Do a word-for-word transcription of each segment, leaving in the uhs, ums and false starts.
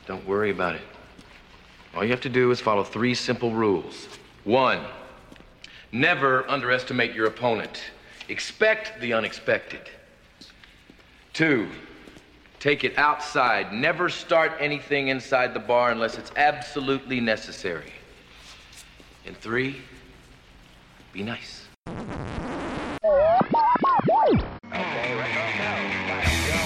Don't worry about it. All you have to do is follow three simple rules. One, never underestimate your opponent. Expect the unexpected. Two, take it outside. Never start anything inside the bar unless it's absolutely necessary. And three, be nice. Okay, we're going to go. Let's go.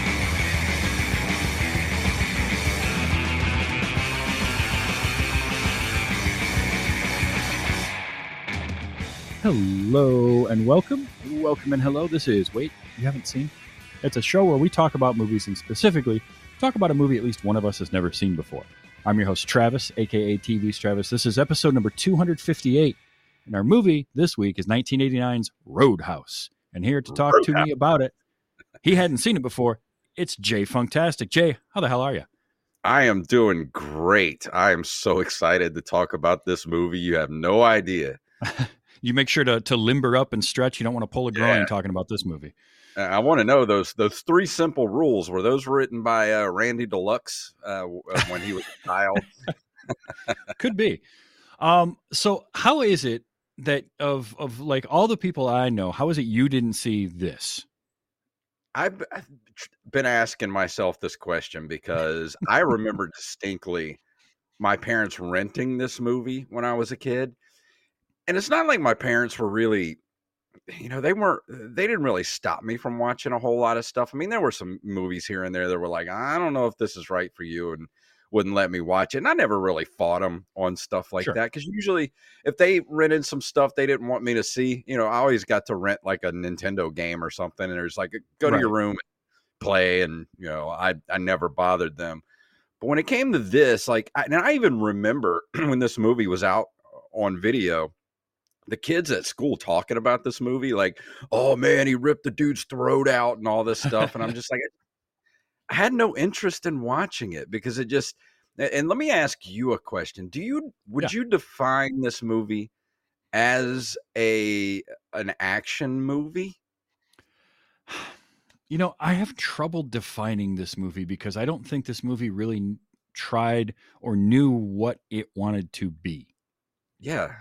Hello and welcome. Welcome and hello. This is Wait, You Haven't Seen? It's a show where we talk about movies and specifically talk about a movie at least one of us has never seen before. I'm your host, Travis, aka T V's Travis. This is episode number two hundred fifty-eight. And our movie this week is nineteen eighty-nine's Roadhouse. And here to talk Roadhouse. to me about it, he hadn't seen it before, it's Jay Funktastic. Jay, how the hell are you? I am doing great. I am so excited to talk about this movie. You have no idea. You make sure to, to limber up and stretch. You don't want to pull a groin Yeah. talking about this movie. I want to know those those three simple rules. Were those written by uh, Randy Deluxe uh, when he was a child? Could be. Um, so how is it that of of like all the people I know, how is it you didn't see this? I've, I've been asking myself this question because I remember distinctly my parents renting this movie when I was a kid. And it's not like my parents were really, you know, they weren't, they didn't really stop me from watching a whole lot of stuff. I mean, there were some movies here and there that were like, I don't know if this is right for you, and wouldn't let me watch it. And I never really fought them on stuff like Sure. that. Because usually if they rented some stuff they didn't want me to see, you know, I always got to rent like a Nintendo game or something. And there's like, go to Right. your room and play. And, you know, I, I never bothered them. But when it came to this, like, I, and I even remember when this movie was out on video, the kids at school talking about this movie, like, oh man, he ripped the dude's throat out and all this stuff. And I'm just like, I had no interest in watching it because it just, and let me ask you a question. Do you, would Yeah. you define this movie as a, an action movie? You know, I have trouble defining this movie because I don't think this movie really tried or knew what it wanted to be. Yeah.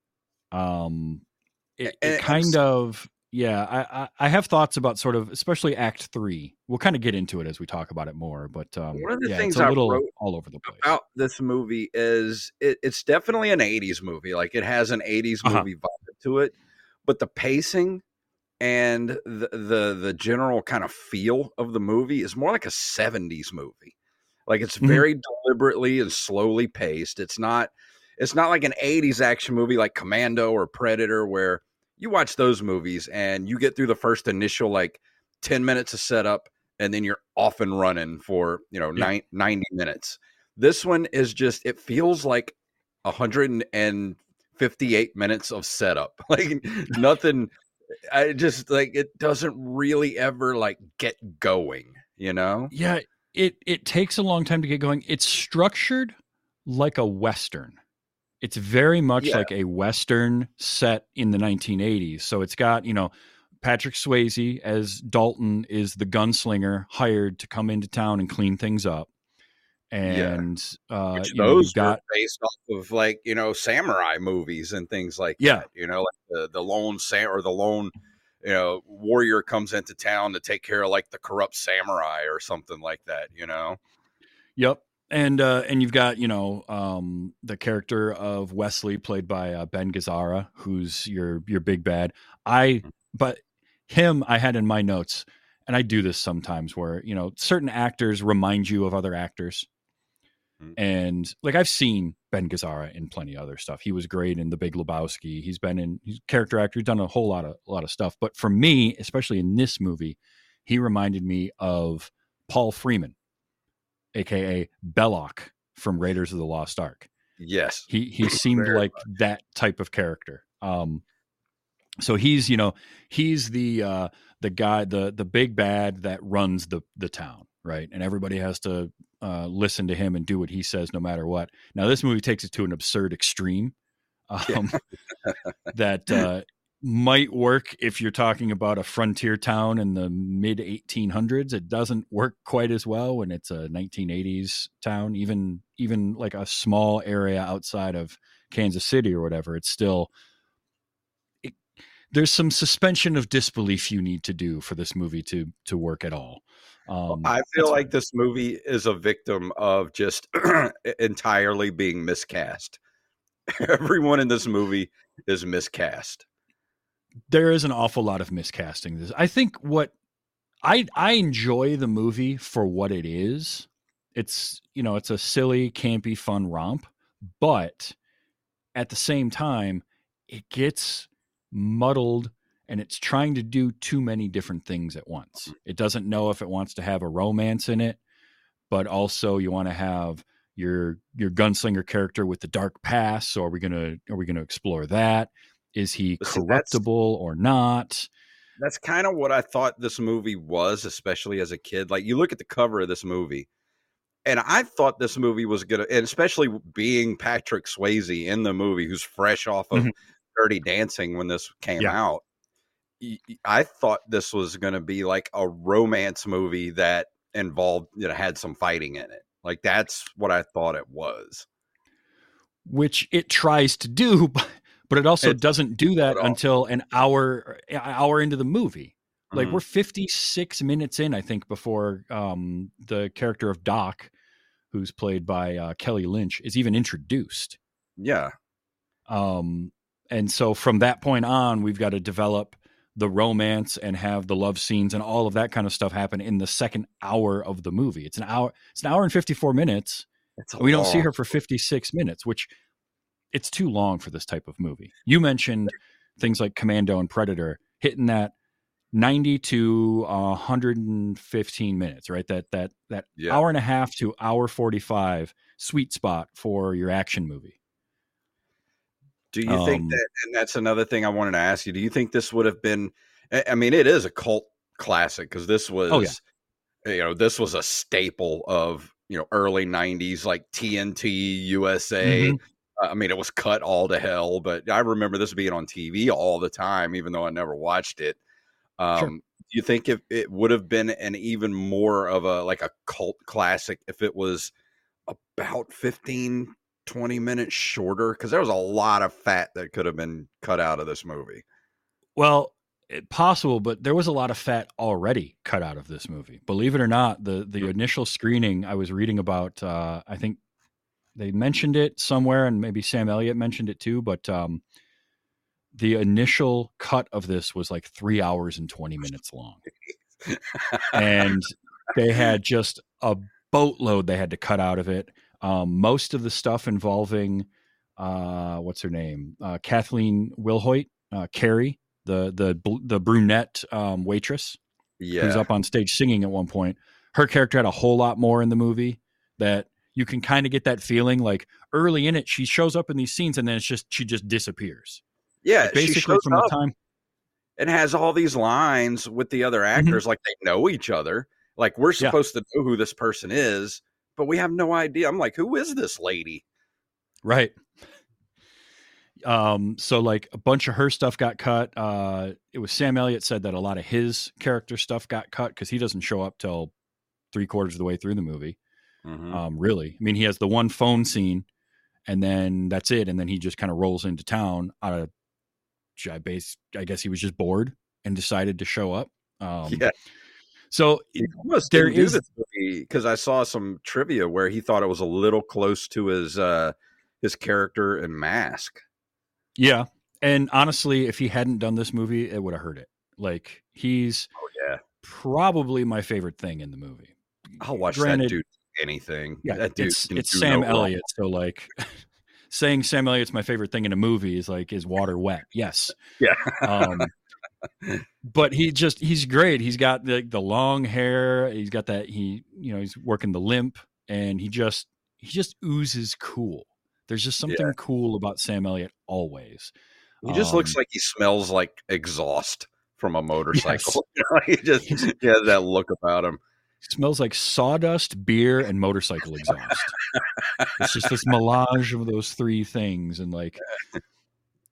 Um, it, And- it kind of, yeah, I, I, I have thoughts about sort of, especially Act Three. We'll kind of get into it as we talk about it more, but um, One of the yeah, things it's a I little wrote all over the place. About this movie is it, it's definitely an eighties movie. Like it has an eighties Uh-huh. movie vibe to it, but the pacing and the, the, the general kind of feel of the movie is more like a seventies movie. Like it's Mhm. very deliberately and slowly paced. It's not, it's not like an eighties action movie like Commando or Predator, where you watch those movies and you get through the first initial like ten minutes of setup and then you're off and running for, you know, Yeah. nine, ninety minutes. This one is just, it feels like one hundred fifty-eight minutes of setup. Like nothing, I just like, it doesn't really ever like get going, you know? Yeah, it it takes a long time to get going. It's structured like a Western. It's very much Yeah. like a Western set in the nineteen eighties. So it's got, you know, Patrick Swayze as Dalton is the gunslinger hired to come into town and clean things up. And uh, Which you know, those you've got were based off of like, you know, samurai movies and things like Yeah. that, you know, like the, the lone sam or the lone, you know, warrior comes into town to take care of like the corrupt samurai or something like that, you know? Yep. And uh, and you've got, you know, um, the character of Wesley played by uh, Ben Gazzara, who's your your big bad. I but him I had in my notes, and I do this sometimes where, you know, certain actors remind you of other actors. Mhm. And like I've seen Ben Gazzara in plenty of other stuff. He was great in The Big Lebowski. He's been in he's a character actor. He's done a whole lot of a lot of stuff. But for me, especially in this movie, he reminded me of Paul Freeman, aka Belloc from Raiders of the Lost Ark. Yes. He he seemed Very like that type of character. Um, so he's you know he's the uh, the guy the the big bad that runs the the town, right? And everybody has to uh, listen to him and do what he says no matter what. Now this movie takes it to an absurd extreme. Um, that uh, might work if you're talking about a frontier town in the mid eighteen hundreds. It doesn't work quite as well when it's a nineteen eighties town, even even like a small area outside of Kansas City or whatever. It's still it, there's some suspension of disbelief you need to do for this movie to to work at all. Um, I feel like this movie is a victim of just entirely being miscast. Everyone in this movie is miscast. There is an awful lot of miscasting. This, I think, what I I enjoy the movie for what it is. It's, you know, it's a silly, campy, fun romp, but at the same time, it gets muddled and it's trying to do too many different things at once. It doesn't know if it wants to have a romance in it, but also you want to have your your gunslinger character with the dark past. So are we gonna are we gonna explore that? Is he But see, corruptible or not? That's kind of what I thought this movie was, especially as a kid. Like, you look at the cover of this movie, and I thought this movie was gonna, and especially being Patrick Swayze in the movie, who's fresh off of Mhm. Dirty Dancing when this came Yeah. out. y- y- I thought this was going to be like a romance movie that involved, you know, had some fighting in it. Like, that's what I thought it was. Which it tries to do, but, but it also It doesn't do that at all. until an hour an hour into the movie. Like, Mhm. we're fifty-six minutes in, I think, before um, the character of Doc, who's played by uh, Kelly Lynch, is even introduced. Yeah. Um, and so from that point on, we've got to develop the romance and have the love scenes and all of that kind of stuff happen in the second hour of the movie. It's an hour, it's an hour and fifty-four minutes. It's a We don't see long- her for fifty-six minutes, which it's too long for this type of movie. You mentioned things like Commando and Predator hitting that ninety to one hundred fifteen minutes, right? That, that, that Yeah. hour and a half to hour forty-five sweet spot for your action movie. Do you think Um, that, and that's another thing I wanted to ask you, do you think this would have been, I I mean, it is a cult classic because this was, Oh, yeah. you know, this was a staple of, you know, early nineties, like T N T, U S A. Mhm. Uh, I mean, it was cut all to hell, but I remember this being on T V all the time, even though I never watched it. Um, Sure. Do you think if it would have been an even more of a, like a cult classic if it was about fifteen, twenty minutes shorter? Because there was a lot of fat that could have been cut out of this movie. Well, it, possible, but there was a lot of fat already cut out of this movie. Believe it or not, the the initial screening I was reading about, uh, I think they mentioned it somewhere, and maybe Sam Elliott mentioned it too. But um, the initial cut of this was like three hours and twenty minutes long, and they had just a boatload they had to cut out of it. Um, most of the stuff involving uh, what's her name, uh, Kathleen Wilhoit, uh, Carrie, the the bl- the brunette um, waitress who's Yeah. up on stage singing at one point. Her character had a whole lot more in the movie that you can kind of get that feeling. Like, early in it, she shows up in these scenes and then it's just she just disappears. Yeah. Like, She basically, shows from the up time. and has all these lines with the other actors, like they know each other. Like, we're Mm-hmm. Yeah. supposed to know who this person is, but we have no idea. I'm like, who is this lady? Right. Um, so like a bunch of her stuff got cut. Uh, it was Sam Elliott said that a lot of his character stuff got cut because he doesn't show up till three quarters of the way through the movie. Mhm. Um, really, I mean, he has the one phone scene, and then that's it. And then he just kind of rolls into town out of I base. I guess he was just bored and decided to show up. Um, Yeah. So He almost there didn't do is- this movie because I saw some trivia where he thought it was a little close to his uh, his character in Mask. yeah, and honestly, if he hadn't done this movie, it would have hurt it. Like, he's Oh yeah, probably my favorite thing in the movie. I'll watch Granted- that dude do anything. Yeah, that dude it's can it's do Sam no wrong. Elliott. So like, saying Sam Elliott's my favorite thing in a movie is like, is water wet? Yes. Yeah. Um, but he just he's great. He's got the the long hair. He's got that he you know he's working the limp, and he just he just oozes cool. There's just something Yeah. cool about Sam Elliott always. He just looks Um, like he smells like exhaust from a motorcycle. You know, he just he has that look about him. Smells like sawdust, beer, and motorcycle exhaust. It's just this melange of those three things, and like,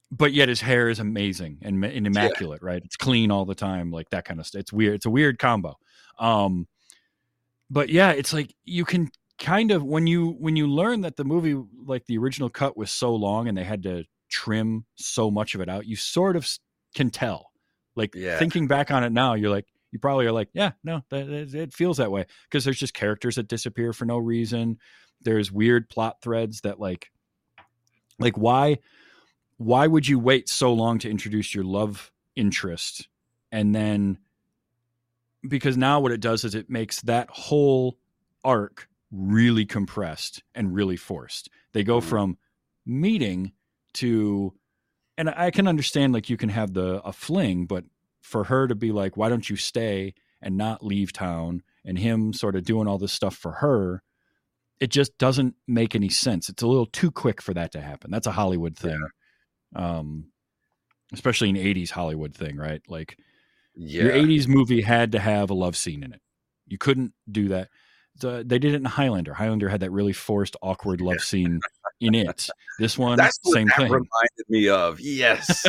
but yet his hair is amazing and, and immaculate, yeah. right? It's clean all the time, like that kind of stuff. It's weird. It's a weird combo. Um, but yeah, it's like you can kind of, when you when you learn that the movie, like the original cut was so long and they had to trim so much of it out, you sort of can tell. Like yeah. thinking back on it now, you're like, you probably are like, yeah, no, that, it feels that way because there's just characters that disappear for no reason. There's weird plot threads that like, like why, why would you wait so long to introduce your love interest? And then, because now what it does is it makes that whole arc really compressed and really forced. They go from meeting to, and I can understand like you can have the a fling, but for her to be like, why don't you stay and not leave town, and him sort of doing all this stuff for her, it just doesn't make any sense. It's a little too quick for that to happen. That's a Hollywood thing. Yeah. Um, especially an eighties Hollywood thing, right? Like yeah. your eighties movie had to have a love scene in it. You couldn't do that. The, they did it in Highlander. Highlander had that really forced, awkward love scene in it. This one, That's what same that thing. Reminded me of. Yes.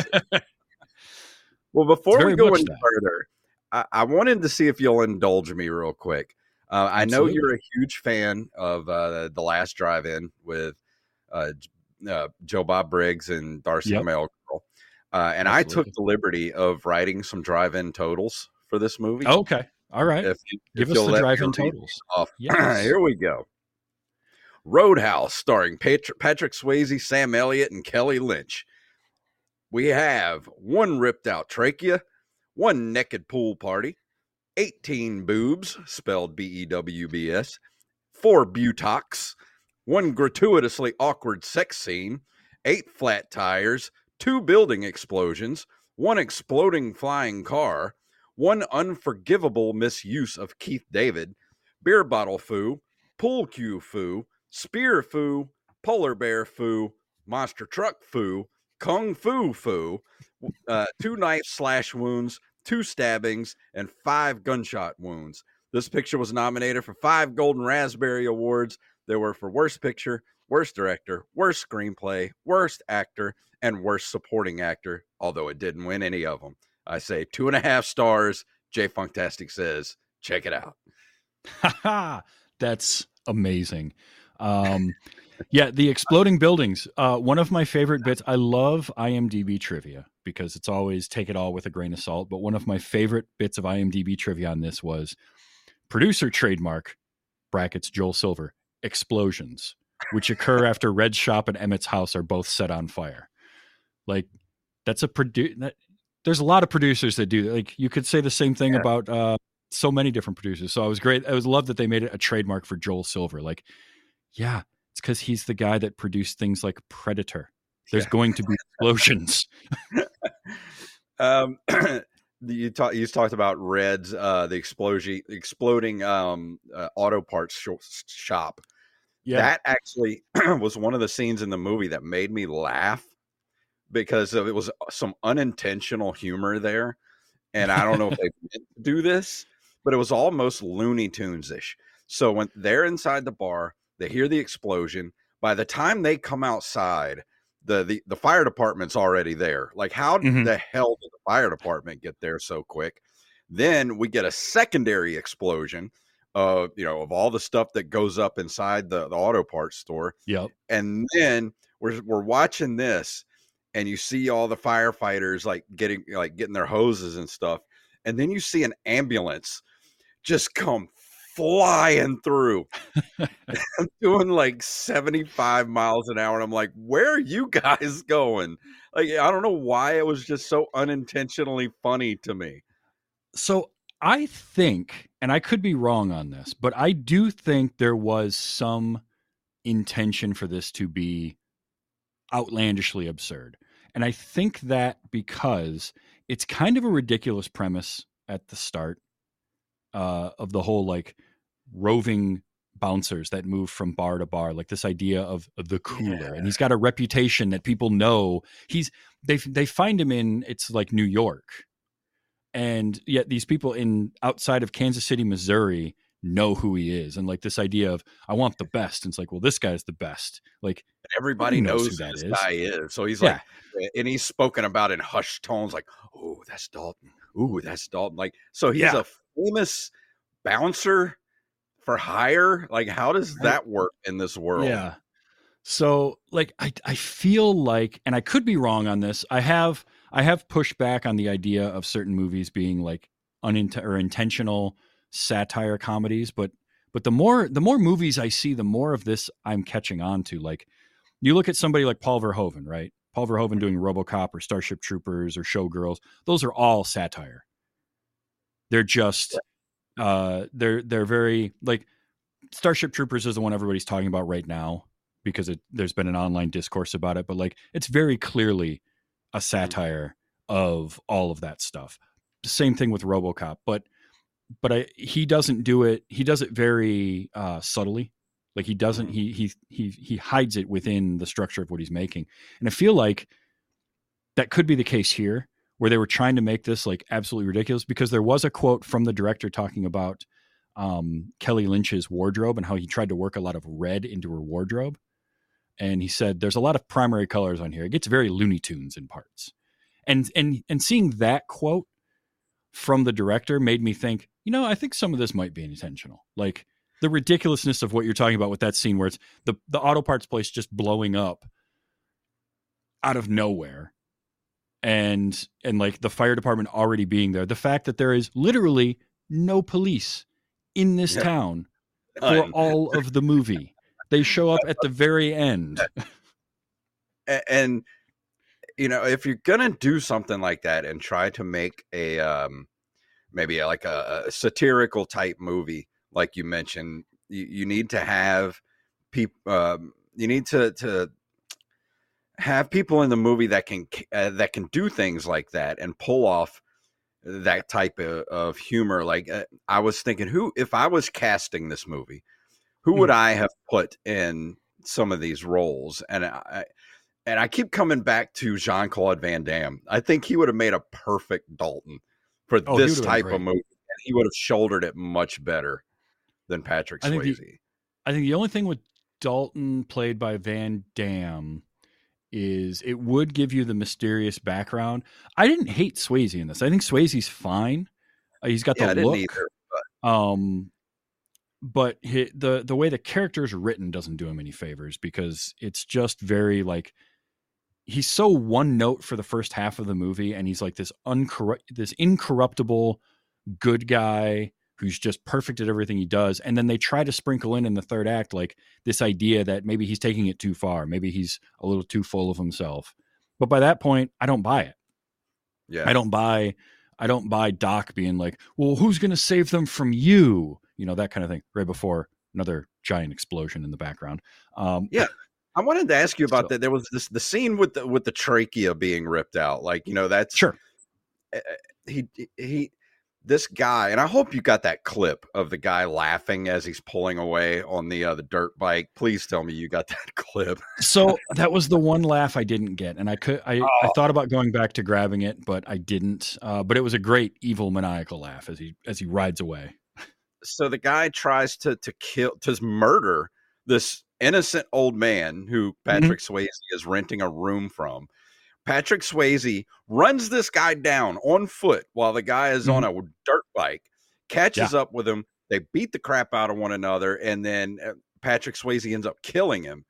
Well, before we go any that. further, I, I wanted to see if you'll indulge me real quick. Uh, I know you're a huge fan of uh, The Last Drive-In with uh, uh, Joe Bob Briggs and Darcy yep. Mail Girl. Uh, and Absolutely. I took the liberty of writing some drive-in totals for this movie. Oh, okay. All right. If you, Give if us the drive-in totals. Yes. Here we go. Roadhouse, starring Patrick, Patrick Swayze, Sam Elliott, and Kelly Lynch. We have one ripped out trachea, one naked pool party, eighteen boobs, spelled B E W B S, four butox, one gratuitously awkward sex scene, eight flat tires, two building explosions, one exploding flying car, one unforgivable misuse of Keith David, beer bottle foo, pool cue foo, spear foo, polar bear foo, monster truck foo, kung fu foo, uh, two knife slash wounds, two stabbings, and five gunshot wounds. This picture was nominated for five Golden Raspberry Awards. They were for Worst Picture, Worst Director, Worst Screenplay, Worst Actor, and Worst Supporting Actor, although it didn't win any of them. I say two and a half stars. Jay Funktastic says, check it out. That's amazing. Um, yeah, the exploding buildings. Uh, one of my favorite bits. I love IMDb trivia because it's always take it all with a grain of salt. But one of my favorite bits of IMDb trivia on this was producer trademark, brackets Joel Silver, explosions, which occur after Red's shop and Emmett's house are both set on fire. Like that's a produ- that, there's a lot of producers that do that. Like you could say the same thing yeah. about uh, so many different producers. So I was great. I was love that they made it a trademark for Joel Silver. Like, yeah, it's because he's the guy that produced things like Predator. There's yeah. going to be explosions. um, you talked. You talked about Red's uh, the explosion, exploding um, uh, auto parts sh- shop. Yeah, that actually was one of the scenes in the movie that made me laugh because of, it was some unintentional humor there, and I don't know if they meant to do this, but it was almost Looney Tunes-ish. So when they're inside the bar, they hear the explosion. By the time they come outside, the the, the fire department's already there. Like, how mm-hmm. the hell did the fire department get there so quick? Then we get a secondary explosion of, you know, of all the stuff that goes up inside the, the auto parts store. Yep. And then we're we're watching this, and you see all the firefighters like getting like getting their hoses and stuff. And then you see an ambulance just come flying through. I'm doing like seventy-five miles an hour. And I'm like, where are you guys going? Like, I don't know why it was just so unintentionally funny to me. So I think, and I could be wrong on this, but I do think there was some intention for this to be outlandishly absurd. And I think that because it's kind of a ridiculous premise at the start uh, of the whole like roving bouncers that move from bar to bar, like this idea of, of the cooler. Yeah. And he's got a reputation that people know. He's they they find him in, it's like New York. And yet these people in outside of Kansas City, Missouri know who he is. And like this idea of, I want the best. And it's like, well, this guy's the best. Like everybody knows, knows who who that this is. guy is. So he's Yeah. like, and he's spoken about in hushed tones, like, oh, that's Dalton. Ooh, that's Dalton. Like, so he's Yeah. a famous bouncer for hire. Like, how does that work in this world? Yeah. So like, I, I feel like, and I could be wrong on this. I have, I have pushed back on the idea of certain movies being like unint- or intentional satire comedies, but, but the more, the more movies I see, the more of this I'm catching on to. Like, you look at somebody like Paul Verhoeven, right? Paul Verhoeven doing RoboCop or Starship Troopers or Showgirls. Those are all satire. They're just, uh, they're, they're very like Starship Troopers is the one everybody's talking about right now because it, there's been an online discourse about it, but like, it's very clearly a satire of all of that stuff. Same thing with RoboCop, but, but I, he doesn't do it. He does it very, uh, subtly. Like he doesn't, he, he, he, he hides it within the structure of what he's making. And I feel like that could be the case here where they were trying to make this like absolutely ridiculous, because there was a quote from the director talking about um, Kelly Lynch's wardrobe and how he tried to work a lot of red into her wardrobe. And he said, there's a lot of primary colors on here. It gets very Looney Tunes in parts. And, and, and seeing that quote from the director made me think, you know, I think some of this might be intentional. Like, the ridiculousness of what you're talking about with that scene where it's the, the auto parts place just blowing up out of nowhere. And, and like the fire department already being there. The fact that there is literally no police in this Yeah. town for None. all of the movie. They show up at the very end. And, and you know, if you're going to do something like that and try to make a, um, maybe like a, a satirical type movie, like you mentioned, you, you need to have people. Um, you need to to have people in the movie that can uh, that can do things like that and pull off that type of, of humor. Like uh, I was thinking, who if I was casting this movie, who would I have put in some of these roles? And I and I keep coming back to Jean-Claude Van Damme. I think he would have made a perfect Dalton for Oh, this type of movie, and he would have shouldered it much better than Patrick Swayze. I think, the, I think the only thing with Dalton played by Van Damme is it would give you the mysterious background. I didn't hate Swayze in this. I think Swayze's fine. Uh, he's got the yeah, I didn't look. either, but... Um, but he, the the way the character is written doesn't do him any favors, because it's just very like, he's so one note for the first half of the movie, and he's like this uncorrupt, this incorruptible good guy who's just perfect at everything he does. And then they try to sprinkle in in the third act, like this idea that maybe he's taking it too far. Maybe he's a little too full of himself. But by that point, I don't buy it. Yeah. I don't buy, I don't buy Doc being like, well, who's going to save them from you? You know, that kind of thing right before another giant explosion in the background. Um, yeah. I wanted to ask you about so, that. There was this, the scene with the, with the trachea being ripped out. Like, you know, that's sure. Uh, he, he, this guy, and I hope you got that clip of the guy laughing as he's pulling away on the uh, the dirt bike. Please tell me you got that clip. So that was the one laugh I didn't get, and I could I, oh. I thought about going back to grabbing it, but I didn't. Uh, but it was a great evil maniacal laugh as he as he rides away. So the guy tries to to kill to murder this innocent old man who Patrick mm-hmm. Swayze is renting a room from. Patrick Swayze runs this guy down on foot while the guy is mm-hmm. on a dirt bike, catches yeah. up with him. They beat the crap out of one another, and then Patrick Swayze ends up killing him.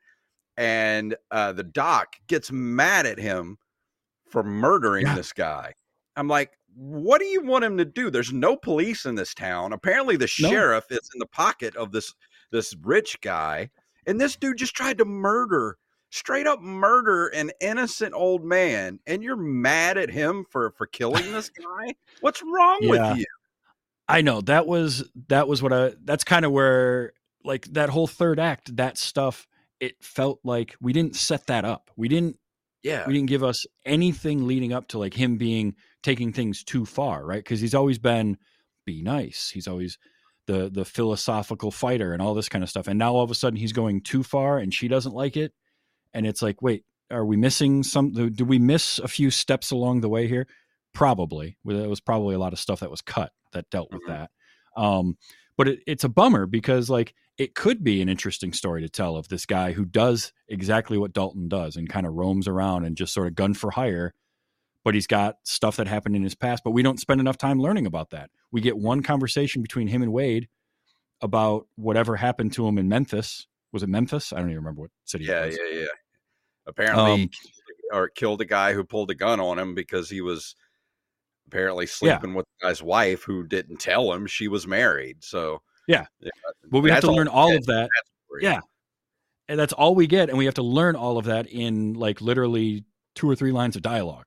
And uh, the doc gets mad at him for murdering yeah. this guy. I'm like, what do you want him to do? There's no police in this town. Apparently the no. sheriff is in the pocket of this, this rich guy. And this dude just tried to murder straight up murder an innocent old man, and you're mad at him for for killing this guy? What's wrong yeah. with you? I know that was that was what I that's kind of where, like, that whole third act, that stuff, it felt like we didn't set that up. We didn't yeah we didn't give us anything leading up to like him being taking things too far, right? Because he's always been be nice. He's always the the philosophical fighter and all this kind of stuff. And now all of a sudden he's going too far and she doesn't like it. And it's like, wait, are we missing some? Did we miss a few steps along the way here? Probably. There was probably a lot of stuff that was cut that dealt with mm-hmm. that. Um, but it, it's a bummer because like it could be an interesting story to tell of this guy who does exactly what Dalton does and kind of roams around and just sort of gun for hire. But he's got stuff that happened in his past, but we don't spend enough time learning about that. We get one conversation between him and Wade about whatever happened to him in Memphis. Was it Memphis? I don't even remember what city Yeah, it was. yeah, yeah. Apparently, Um, or killed a guy who pulled a gun on him because he was apparently sleeping with the guy's wife who didn't tell him she was married. So Yeah. Well, we have that's to learn we all get of that. in that story. Yeah. And that's all we get. And we have to learn all of that in like literally two or three lines of dialogue.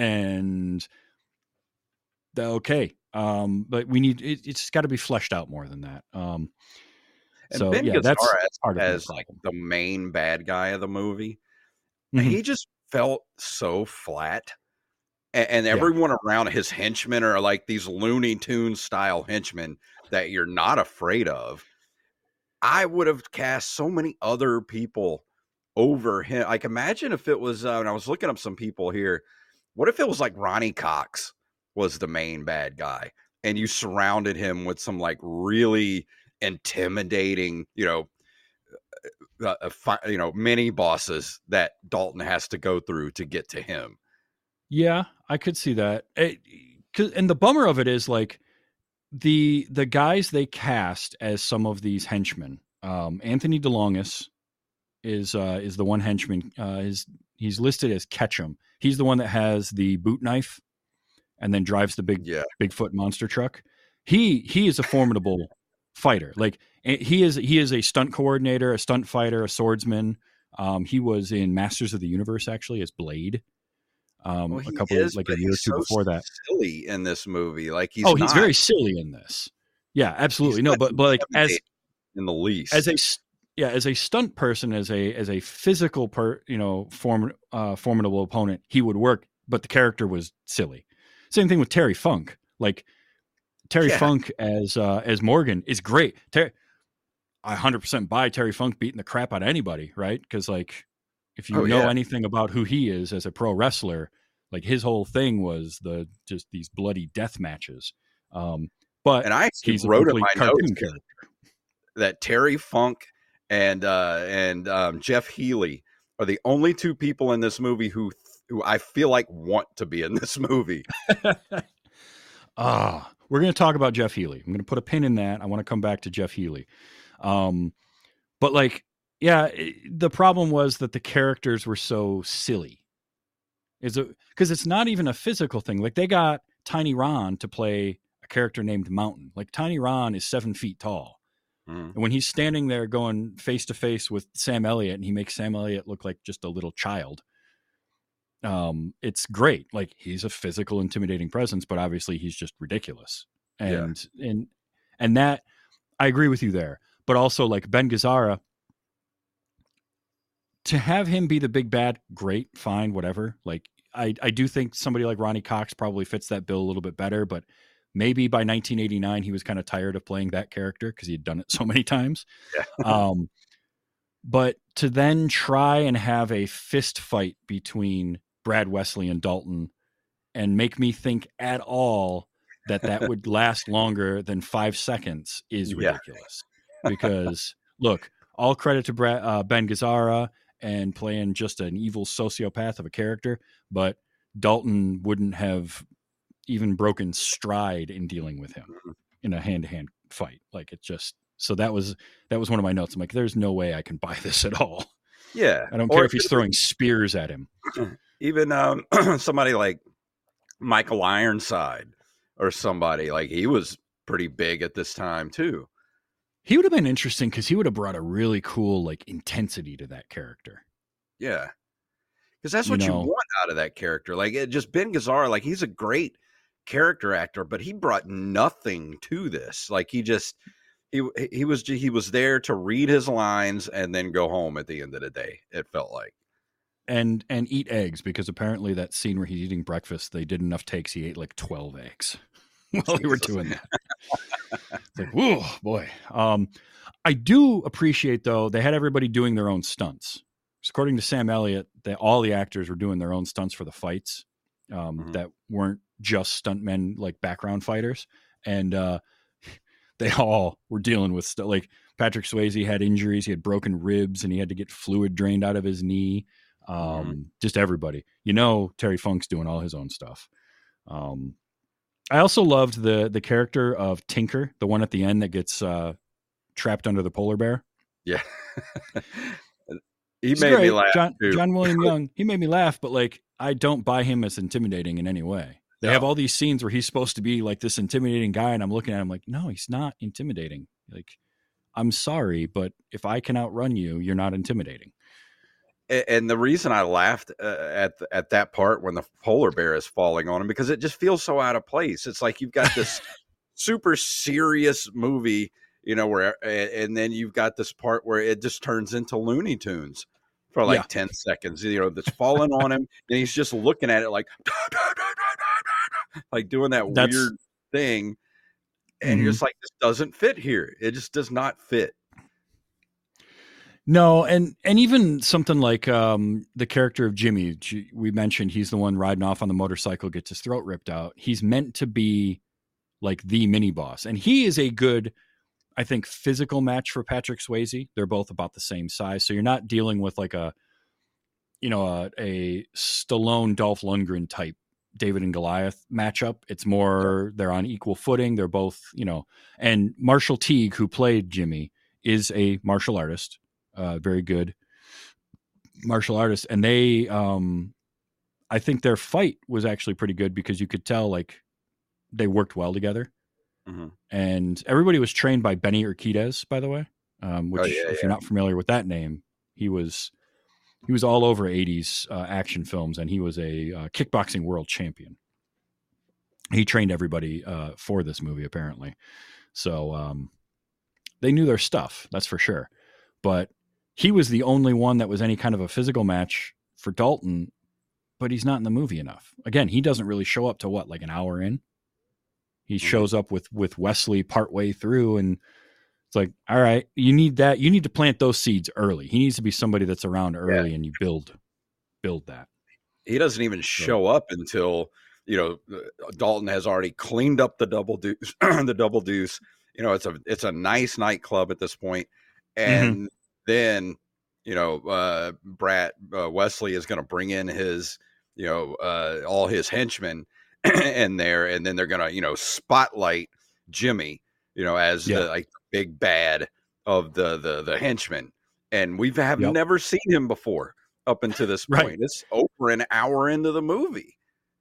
And the, okay. Um, but we need, it, it's got to be fleshed out more than that. Um, And so Ben yeah, Gazzara that's as, part of the as like problem. the main bad guy of the movie. Mhm. He just felt so flat. And, and Yeah. everyone around his henchmen are like these Looney Tunes style henchmen that you're not afraid of. I would have cast so many other people over him. Like, imagine if it was, uh, and I was looking up some people here. What if it was like Ronnie Cox was the main bad guy and you surrounded him with some like really intimidating, you know, uh, uh, fi- you know, mini bosses that Dalton has to go through to get to him. Yeah, I could see that. It, 'cause- and the bummer of it is like the the guys they cast as some of these henchmen. Um, Anthony DeLongis is uh, is the one henchman. Uh, is he's listed as Ketchum. He's the one that has the boot knife and then drives the big Yeah. Bigfoot monster truck. He he is a formidable fighter. Like he is he is a stunt coordinator, a stunt fighter, a swordsman. Um, he was in Masters of the Universe actually as Blade. Um, Well, a he couple is, like but a year or he's two so before that. silly in this movie. Like he's oh, he's not, very silly in this. Yeah, absolutely. he's No, not but but like as intimidating in the least. as a s- yeah as a stunt person, as a as a physical per you know form uh, formidable opponent, he would work. But the character was silly. Same thing with Terry Funk. Like Terry Yeah. Funk as uh, as Morgan is great. Ter- I one hundred percent buy Terry Funk beating the crap out of anybody, right? Because like if you Oh, know yeah. anything about who he is as a pro wrestler, like his whole thing was the just these bloody death matches. Um, but And I actually he's a wrote in complete my cartoon notes character. that Terry Funk and uh, and um, Jeff Healey are the only two people in this movie who who I feel like want to be in this movie. Ah, we're going to talk about Jeff Healey. I'm going to put a pin in that. I want to come back to Jeff Healey. Um, but like, yeah, it- the problem was that the characters were so silly. Is it because it's not even a physical thing? Like they got Tiny Ron to play a character named Mountain. Like Tiny Ron is seven feet tall. Mm. And when he's standing there going face to face with Sam Elliott and he makes Sam Elliott look like just a little child. Um, it's great. Like he's a physical, intimidating presence, but obviously he's just ridiculous. And and and that I agree with you there. But also like Ben Gazzara, to have him be the big bad, great, fine, whatever. Like I, I do think somebody like Ronnie Cox probably fits that bill a little bit better, but maybe by nineteen eighty-nine he was kind of tired of playing that character because he had done it so many times. Yeah. um, but to then try and have a fist fight between Brad Wesley and Dalton and make me think at all that that would last longer than five seconds is Yeah. ridiculous. Because look, all credit to Brad, uh, Ben Gazzara and playing just an evil sociopath of a character, but Dalton wouldn't have even broken stride in dealing with him in a hand-to-hand fight. Like it just, so that was, that was one of my notes. I'm like, there's no way I can buy this at all. Yeah. I don't Or care if he's throwing spears at him. even um, somebody like Michael Ironside or somebody, like he was pretty big at this time too. He would have been interesting because he would have brought a really cool like intensity to that character. Yeah. Because that's You what you know. want out of that character. Like it just Ben Gazzara, like he's a great character actor, but he brought nothing to this. Like he just he he was he was there to read his lines and then go home at the end of the day. It felt like. And and eat eggs, because apparently that scene where he's eating breakfast, they did enough takes. He ate like twelve eggs while they were doing that. It's like, whoa, boy. Um, I do appreciate though they had everybody doing their own stunts. So according to Sam Elliott, they, all the actors were doing their own stunts for the fights um, Mhm. that weren't just stuntmen like background fighters. And uh, they all were dealing with stuff. Like Patrick Swayze had injuries, he had broken ribs, and he had to get fluid drained out of his knee. Um, mm-hmm. Just everybody, you know, Terry Funk's doing all his own stuff. Um, I also loved the the character of Tinker, the one at the end that gets uh, trapped under the polar bear. Yeah. He He's made great. me laugh John, too. John William Young, he made me laugh, but like, I don't buy him as intimidating in any way. They No. have all these scenes where he's supposed to be like this intimidating guy, and I'm looking at him like, no, he's not intimidating. Like, I'm sorry, but if I can outrun you, you're not intimidating. And the reason I laughed uh, at at that part when the polar bear is falling on him, because it just feels so out of place. It's like you've got this super serious movie, you know, where, and then you've got this part where it just turns into Looney Tunes for like yeah. ten seconds, you know, that's falling on him, and he's just looking at it like, like doing that that's, weird thing. And mm-hmm. you're just like, this doesn't fit here. It just does not fit. No, and and even something like um, the character of Jimmy, we mentioned he's the one riding off on the motorcycle, gets his throat ripped out. He's meant to be like the mini boss, and he is a good, I think, physical match for Patrick Swayze. They're both about the same size, so you're not dealing with like a, you know, a, a Stallone Dolph Lundgren type David and Goliath matchup. It's more they're on equal footing. They're both, you know, and Marshall Teague, who played Jimmy, is a martial artist. Uh, very good martial artists. And they, um, I think their fight was actually pretty good because you could tell like they worked well together. Mm-hmm. And everybody was trained by Benny Urquidez, by the way, um, which oh, yeah, if yeah. you're not familiar with that name, he was, he was all over eighties uh, action films, and he was a uh, kickboxing world champion. He trained everybody uh, for this movie, apparently. So um, they knew their stuff, that's for sure. But he was the only one that was any kind of a physical match for Dalton, but he's not in the movie enough. Again, he doesn't really show up to what, like an hour in? He mm-hmm. shows up with, with Wesley partway through, and it's like, all right, you need that. You need to plant those seeds early. He needs to be somebody that's around early, yeah. and you build, build that. He doesn't even show so. up until, you know, Dalton has already cleaned up the double deuce, the double deuce. You know, it's a, it's a nice nightclub at this point. And mm-hmm. then, you know, uh, Brad uh, Wesley is going to bring in his, you know, uh, all his henchmen in there, and then they're going to, you know, spotlight Jimmy, you know, as yeah. the like big bad of the the the henchmen, and we have yep. never seen him before up until this point. Right. It's over an hour into the movie.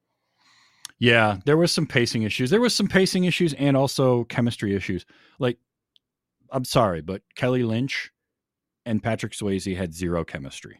Yeah, there was some pacing issues. There was some pacing issues and also chemistry issues. Like, I'm sorry, but Kelly Lynch and Patrick Swayze had zero chemistry.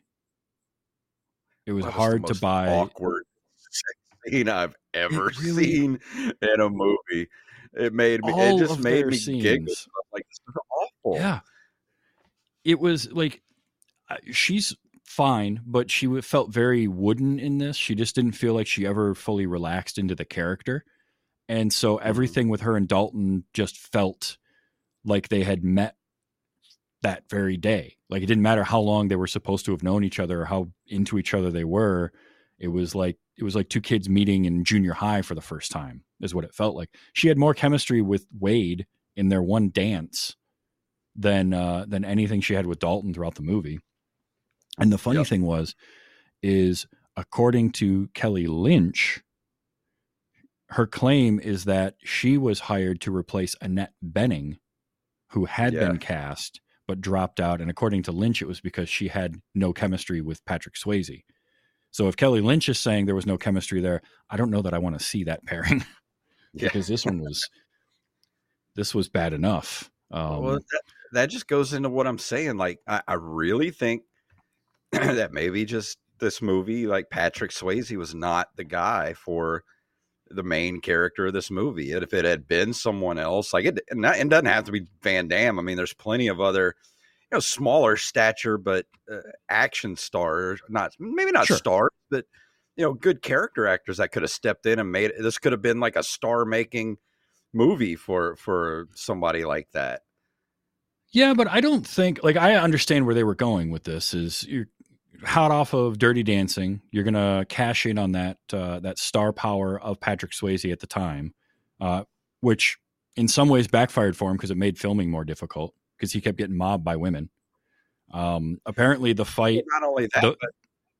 It was, was hard to buy. Awkward scene I've ever really, seen in a movie. It made me. It just made me scenes. giggle. Like, this is awful. Yeah. It was like she's fine, but she felt very wooden in this. She just didn't feel like she ever fully relaxed into the character, and so everything mm-hmm. with her and Dalton just felt like they had met that very day. Like, it didn't matter how long they were supposed to have known each other or how into each other they were. It was like, it was like two kids meeting in junior high for the first time is what it felt like. She had more chemistry with Wade in their one dance than, uh, than anything she had with Dalton throughout the movie. And the funny yep. thing was, is according to Kelly Lynch, her claim is that she was hired to replace Annette Bening, who had yeah. been cast but dropped out. And according to Lynch, it was because she had no chemistry with Patrick Swayze. So if Kelly Lynch is saying there was no chemistry there, I don't know that I want to see that pairing because yeah. this one was, this was bad enough. Um, well, that, that just goes into what I'm saying. Like, I, I really think that maybe just this movie, like Patrick Swayze was not the guy for the main character of this movie. And if it had been someone else, like it, and it doesn't have to be Van Damme. I mean, there's plenty of other, you know, smaller stature, but uh, action stars, not maybe not sure. stars, but, you know, good character actors that could have stepped in and made it. This could have been like a star making movie for, for somebody like that. Yeah, but I don't think, like, I understand where they were going with this is you're hot off of Dirty Dancing. You're going to cash in on that, uh, that star power of Patrick Swayze at the time, uh, which in some ways backfired for him because it made filming more difficult because he kept getting mobbed by women. Um, apparently the fight, Well, not only that, the, but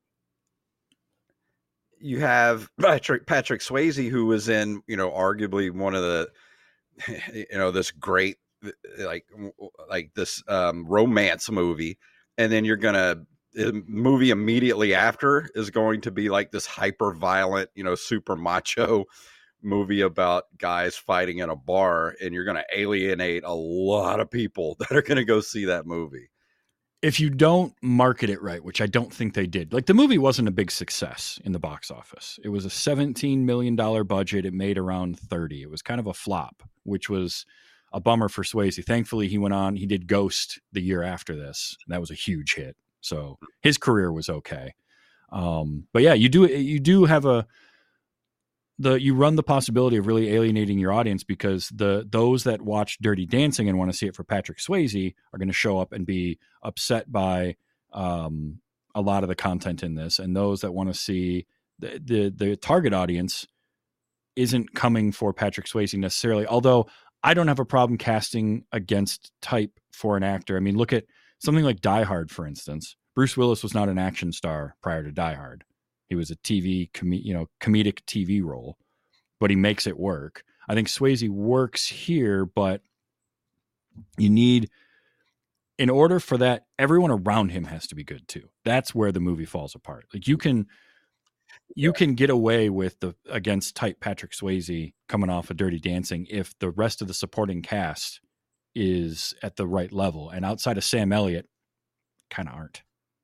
you have Patrick Patrick Swayze, who was in, you know, arguably one of the, you know, this great, like, like this um, romance movie. And then you're going to, the movie immediately after is going to be like this hyper violent, you know, super macho movie about guys fighting in a bar. And you're going to alienate a lot of people that are going to go see that movie. If you don't market it right, which I don't think they did, like the movie wasn't a big success in the box office. It was a seventeen million dollars budget. It made around thirty. It was kind of a flop, which was a bummer for Swayze. Thankfully, he went on, he did Ghost the year after this. And that was a huge hit. So his career was okay. Um, but yeah, you do, you do have a, the, you run the possibility of really alienating your audience because the, those that watch Dirty Dancing and want to see it for Patrick Swayze are going to show up and be upset by, um, a lot of the content in this. And those that want to see the, the, the target audience isn't coming for Patrick Swayze necessarily. Although I don't have a problem casting against type for an actor. I mean, look at something like Die Hard, for instance. Bruce Willis was not an action star prior to Die Hard. He was a T V, com- you know, comedic T V role, but he makes it work. I think Swayze works here, but you need, in order for that, everyone around him has to be good too. That's where the movie falls apart. Like you can, you can get away with the against type Patrick Swayze coming off of Dirty Dancing if the rest of the supporting cast is at the right level, and outside of Sam Elliott, kind of aren't.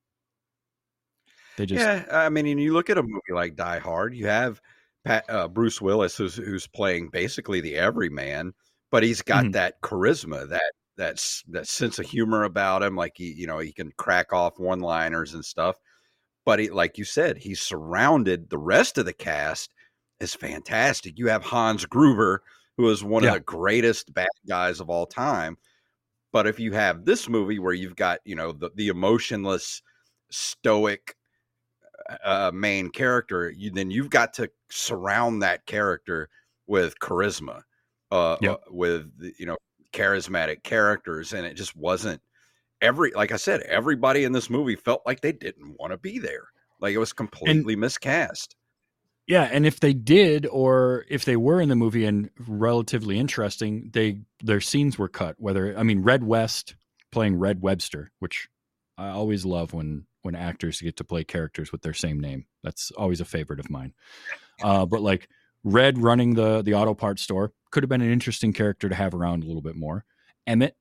They just, yeah, I mean, and you look at a movie like Die Hard, you have Pat, uh, Bruce Willis, who's, who's playing basically the everyman, but he's got Mhm. that charisma, that that's that sense of humor about him. Like he, you know, he can crack off one-liners and stuff. But he, like you said, he's surrounded. The rest of the cast is fantastic. You have Hans Gruber, who is one Yeah. of the greatest bad guys of all time. But if you have this movie where you've got, you know, the, the emotionless, stoic uh, main character, you, then you've got to surround that character with charisma, uh, Yep. uh, with, you know, charismatic characters. And it just wasn't every, like I said, everybody in this movie felt like they didn't want to be there. Like it was completely miscast. yeah. And if they did, or if they were in the movie and relatively interesting, they, their scenes were cut. Whether, I mean, Red West playing Red Webster, which I always love when, when actors get to play characters with their same name. That's always a favorite of mine. Uh, but like Red running the, the auto parts store could have been an interesting character to have around a little bit more. Emmett,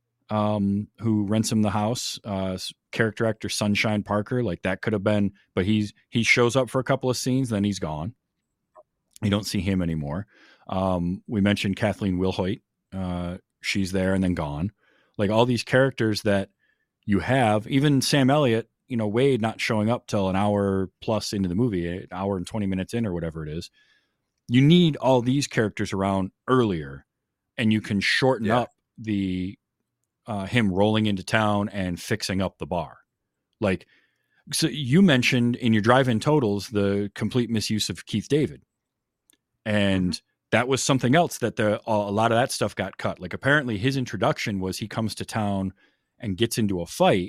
um, who rents him the house, uh, character actor Sunshine Parker, like that could have been, but he's, he shows up for a couple of scenes, then he's gone. You don't see him anymore. Um, we mentioned Kathleen Wilhoit. Uh, she's there and then gone. Like all these characters that you have, even Sam Elliott, you know, Wade not showing up till an hour plus into the movie, an hour and twenty minutes in or whatever it is. You need all these characters around earlier, and you can shorten Yeah. up the, uh, him rolling into town and fixing up the bar. Like, so you mentioned in your drive-in totals, the complete misuse of Keith David. And Mm-hmm. that was something else that the, a lot of that stuff got cut. Like apparently his introduction was he comes to town and gets into a fight,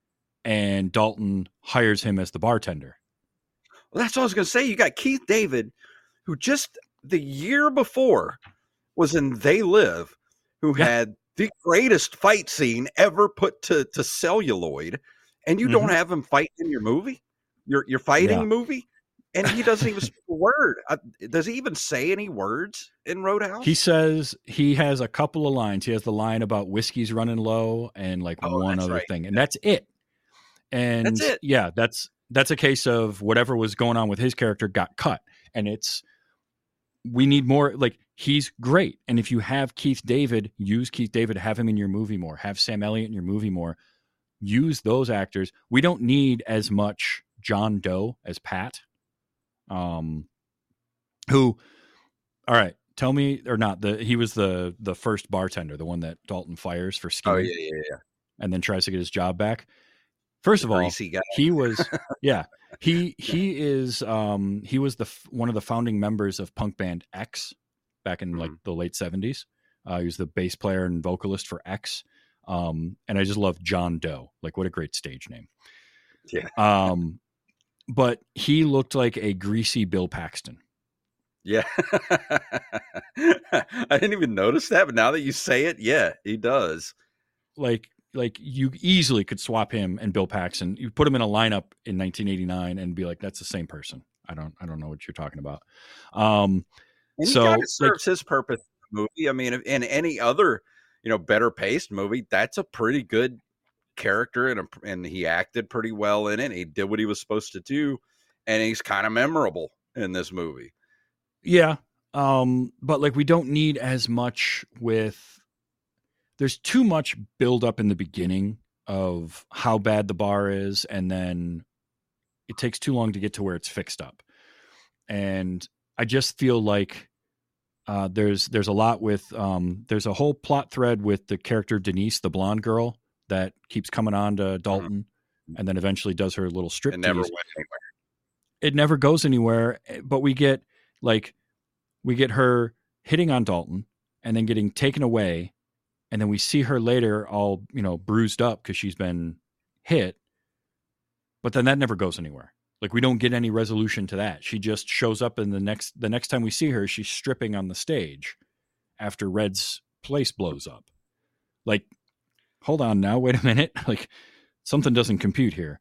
and Dalton hires him as the bartender. Well, that's what I was going to say. You got Keith David, who just the year before was in They Live, who Yeah. had the greatest fight scene ever put to, to celluloid, and you Mhm. don't have him fight in your movie, your your fighting Yeah. movie, and he doesn't even speak a word. Uh, does he even say any words in Roadhouse? He says he has a couple of lines. He has the line about whiskey's running low and like Oh, one that's other right. thing. And that's it. And That's it. yeah, that's, that's a case of whatever was going on with his character got cut. And it's, we need more, like he's great. And if you have Keith David, use Keith David, have him in your movie more, have Sam Elliott in your movie more, use those actors. We don't need as much John Doe as Pat. Um, who, all right, tell me or not, the, he was the, the first bartender, the one that Dalton fires for scheming Oh yeah, yeah, yeah. and then tries to get his job back. First of all, Greasy guy. he was, yeah, he, he is, um, he was the, one of the founding members of punk band X back in like Mhm. the late seventies. Uh, he was the bass player and vocalist for X. Um, and I just love John Doe. Like, what a great stage name. Yeah. Um, but he looked like a greasy Bill Paxton. Yeah. I didn't even notice that, but now that you say it, yeah, he does. Like, like you easily could swap him and Bill Paxton. You put him in a lineup in nineteen eighty-nine and be like, that's the same person. I don't, I don't know what you're talking about. Um, And he so kind like, of serves his purpose in the movie. I mean, if- in any other, you know, better paced movie, that's a pretty good character, and a, and he acted pretty well in it. He did what he was supposed to do, and he's kind of memorable in this movie. yeah. Um, but like, we don't need as much with, there's too much build up in the beginning of how bad the bar is. And then it takes too long to get to where it's fixed up. And I just feel like uh, there's, there's a lot with, um, there's a whole plot thread with the character Denise, the blonde girl that keeps coming on to Dalton mm-hmm. and then eventually does her little striptease. It never went anywhere. It never goes anywhere, but we get like, we get her hitting on Dalton and then getting taken away. And then we see her later all, you know, bruised up because she's been hit. But then that never goes anywhere. Like, we don't get any resolution to that. She just shows up in the next, the next time we see her, she's stripping on the stage after Red's place blows up. Like, hold on now, wait a minute. Like, something doesn't compute here.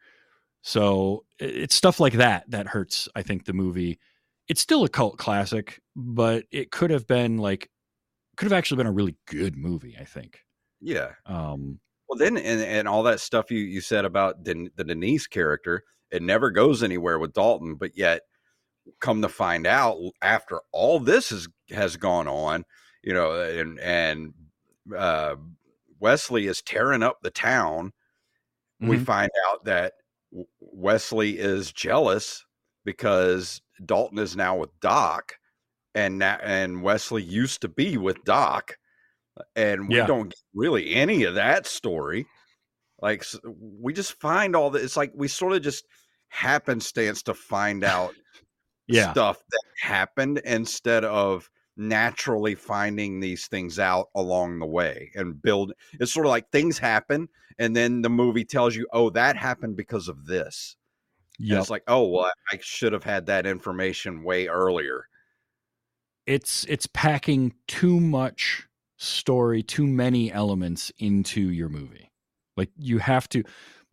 So it's stuff like that that hurts, I think, the movie. It's still a cult classic, but it could have been like, could have actually been a really good movie, I think. Yeah. Um, well, then, and, and all that stuff you, you said about Den, the Denise character, it never goes anywhere with Dalton, but yet come to find out after all this is, has gone on, you know, and, and, uh, Wesley is tearing up the town. Mm-hmm. We find out that Wesley is jealous because Dalton is now with Doc, and now, and Wesley used to be with Doc, and we yeah. don't get really any of that story. Like, we just find all that. It's like we sort of just happenstance to find out yeah. stuff that happened instead of naturally finding these things out along the way and build. It's sort of like things happen, and then the movie tells you, oh, that happened because of this. Yeah, it's like, oh, well, I should have had that information way earlier. It's it's packing too much story, too many elements into your movie. Like, you have to,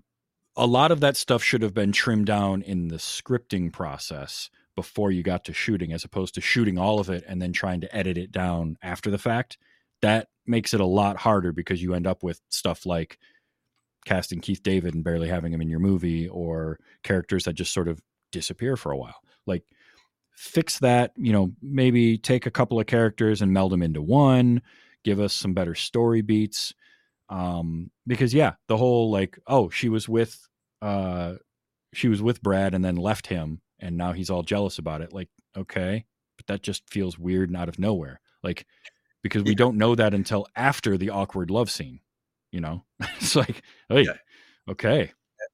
a lot of that stuff should have been trimmed down in the scripting process before you got to shooting, as opposed to shooting all of it and then trying to edit it down after the fact. That makes it a lot harder because you end up with stuff like casting Keith David and barely having him in your movie, or characters that just sort of disappear for a while. Like, fix that, you know, maybe take a couple of characters and meld them into one, give us some better story beats. Um, because yeah, the whole like, oh, she was with, uh, she was with Brad and then left him, and now he's all jealous about it. Like, okay, but that just feels weird and out of nowhere. Like, because we yeah. don't know that until after the awkward love scene, you know. It's like, hey, yeah. okay.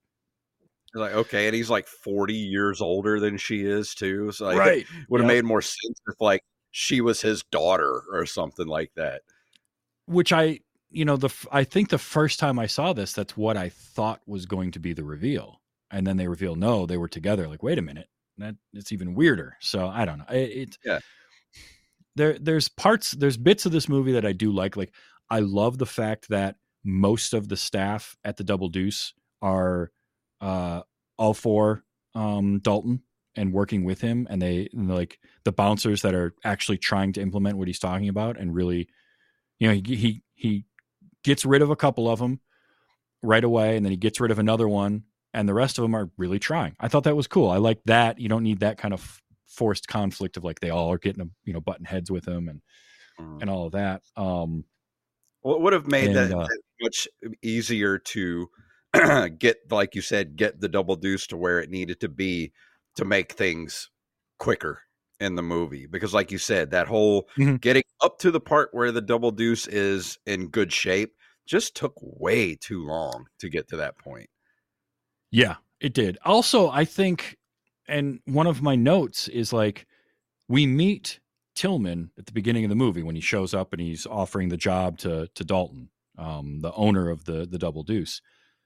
Like, okay, and he's like forty years older than she is too. So like, right. it would have yep. made more sense if like she was his daughter or something like that. Which I, you know, the I think the first time I saw this, that's what I thought was going to be the reveal, and then they reveal no, they were together. Like, wait a minute, that it's even weirder. So I don't know. It, it yeah. There, there's parts, there's bits of this movie that I do like. Like, I love the fact that most of the staff at the Double Deuce are uh, all for um, Dalton and working with him, and they and like the bouncers that are actually trying to implement what he's talking about, and really, you know, he he he gets rid of a couple of them right away, and then he gets rid of another one, and the rest of them are really trying. I thought that was cool. I like that. You don't need that kind of forced conflict of like they all are getting a, you know, button heads with him and mm. and all of that. Um, well, it would have made and, that, uh, that much easier to get, like you said, get the Double Deuce to where it needed to be to make things quicker in the movie. Because like you said, that whole mm-hmm. getting up to the part where the Double Deuce is in good shape just took way too long to get to that point. Yeah, it did. Also, I think, and one of my notes is like, we meet Tillman at the beginning of the movie when he shows up and he's offering the job to to Dalton, um, the owner of the the Double Deuce.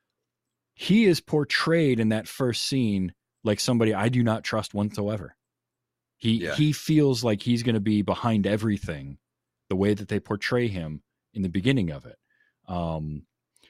He is portrayed in that first scene like somebody I do not trust whatsoever. He Yeah. he feels like he's going to be behind everything, the way that they portray him in the beginning of it, um,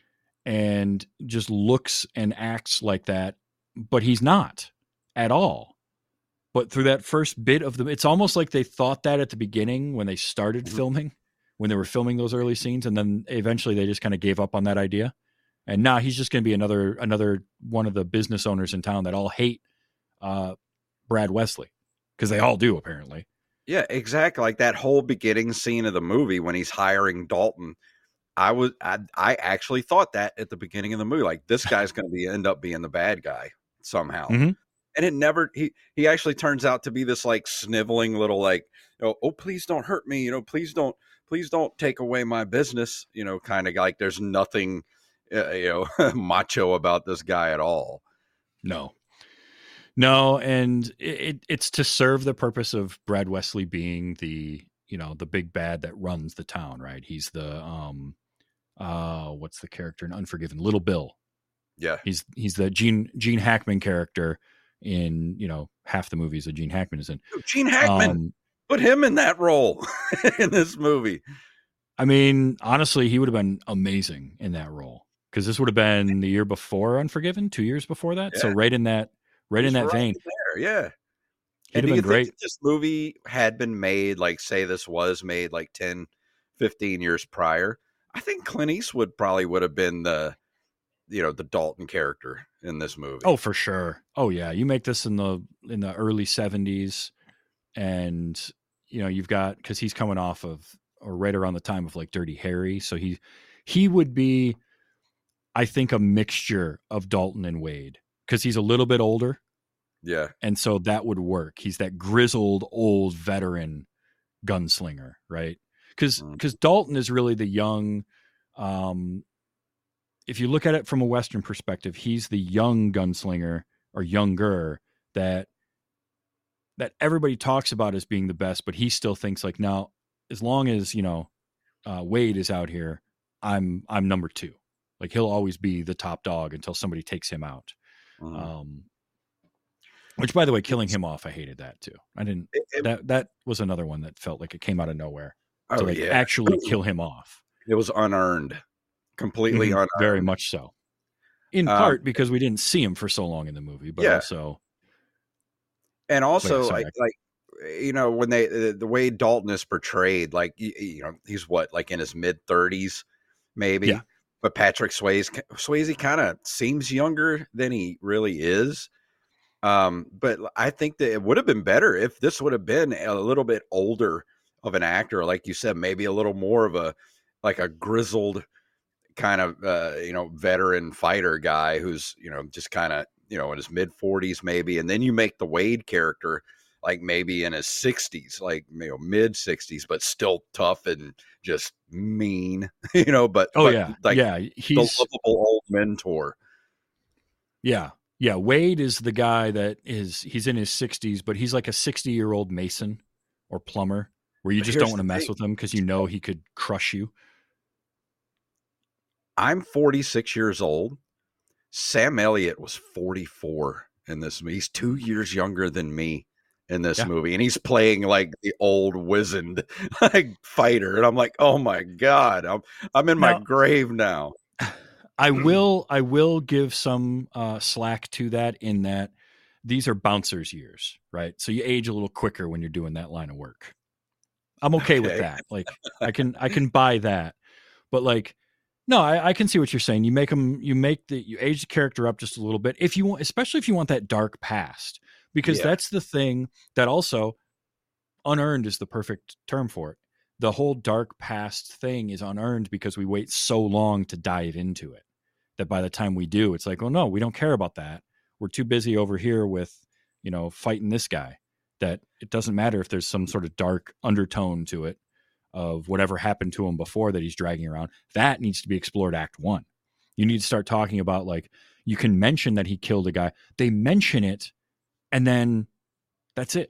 and just looks and acts like that, but he's not at all. But through that first bit of the, it's almost like they thought that at the beginning when they started Mhm. filming, when they were filming those early scenes, and then eventually they just kind of gave up on that idea. And now he's just going to be another another one of the business owners in town that all hate uh, Brad Wesley, because they all do apparently. Yeah, exactly. Like that whole beginning scene of the movie when he's hiring Dalton. I was I, I actually thought that at the beginning of the movie, like this guy's going to be end up being the bad guy somehow. Mhm. And it never he he actually turns out to be this like sniveling little like, you know, oh please don't hurt me, you know, please don't please don't take away my business, you know, kind of like there's nothing uh, you know macho about this guy at all. No, no, and it, it's to serve the purpose of Brad Wesley being the, you know, the big bad that runs the town, right? He's the um, uh, what's the character in Unforgiven? Little Bill. Yeah. He's he's the Gene Gene Hackman character in, you know, half the movies that Gene Hackman is in. Gene Hackman, Um, put him in that role in this movie. I mean, honestly, he would have been amazing in that role, because this would have been the year before Unforgiven, two years before that. So Yeah. right in that, right He's in that right vein, there, yeah. he'd And have do been you great. think if this movie had been made, like say this was made like ten, fifteen years prior, I think Clint Eastwood probably would have been the, you know, the Dalton character in this movie. Oh, for sure. Oh yeah. You make this in the, in the early seventies, and you know, you've got, cause he's coming off of, or right around the time of like Dirty Harry. So he, he would be, I think, a mixture of Dalton and Wade, cause he's a little bit older. Yeah. And so that would work. He's that grizzled old veteran gunslinger, right? Cause, Mm. cause Dalton is really the young, um, if you look at it from a Western perspective, he's the young gunslinger or younger that that everybody talks about as being the best, but he still thinks like, now, as long as, you know, uh, Wade is out here, I'm I'm number two. Like he'll always be the top dog until somebody takes him out. Mm. Um, which, by the way, killing him off, I hated that too. I didn't. It- it- that that was another one that felt like it came out of nowhere to oh like yeah. actually kill him off. It was unearned. Completely Mhm. unearned. Very much so. In Um, part because we didn't see him for so long in the movie, but Yeah. also, And also, sorry. like, like, you know, when they the, the way Dalton is portrayed, like, you, you know, he's what, like in his mid thirties, maybe. Yeah. But Patrick Swayze, Swayze kind of seems younger than he really is. Um, but I think that it would have been better if this would have been a little bit older of an actor, like you said, maybe a little more of a like a grizzled kind of uh, you know, veteran fighter guy who's, you know, just kind of, you know, in his mid forties maybe, and then you make the Wade character like maybe in his sixties, like, you know, mid sixties, but still tough and just mean, you know. But oh but yeah, like yeah, the he's lovable old mentor. yeah, yeah. Wade is the guy that is he's in his sixties, but he's like a sixty year old mason or plumber, where you But just here's don't want to the mess thing. with him because you know he could crush you. I'm forty-six years old. Sam Elliott was forty-four in this movie. He's two years younger than me in this Yeah. movie, and he's playing like the old wizened like fighter. And I'm like, oh my god, I'm I'm in my Now- grave now. I will I will give some uh, slack to that, in that these are bouncers years, right? So you age a little quicker when you're doing that line of work. I'm okay, with Okay. that. Like I can I can buy that, but like no, I, I can see what you're saying. You make them you make the you age the character up just a little bit if you want, especially if you want that dark past, because Yeah. that's the thing that also unearned is the perfect term for it. The whole dark past thing is unearned because we wait so long to dive into it, that by the time we do, it's like, oh no, we don't care about that. We're too busy over here with, you know, fighting this guy, that it doesn't matter if there's some sort of dark undertone to it of whatever happened to him before that he's dragging around. That needs to be explored act one. You need to start talking about, like, you can mention that he killed a guy. They mention it, and then that's it.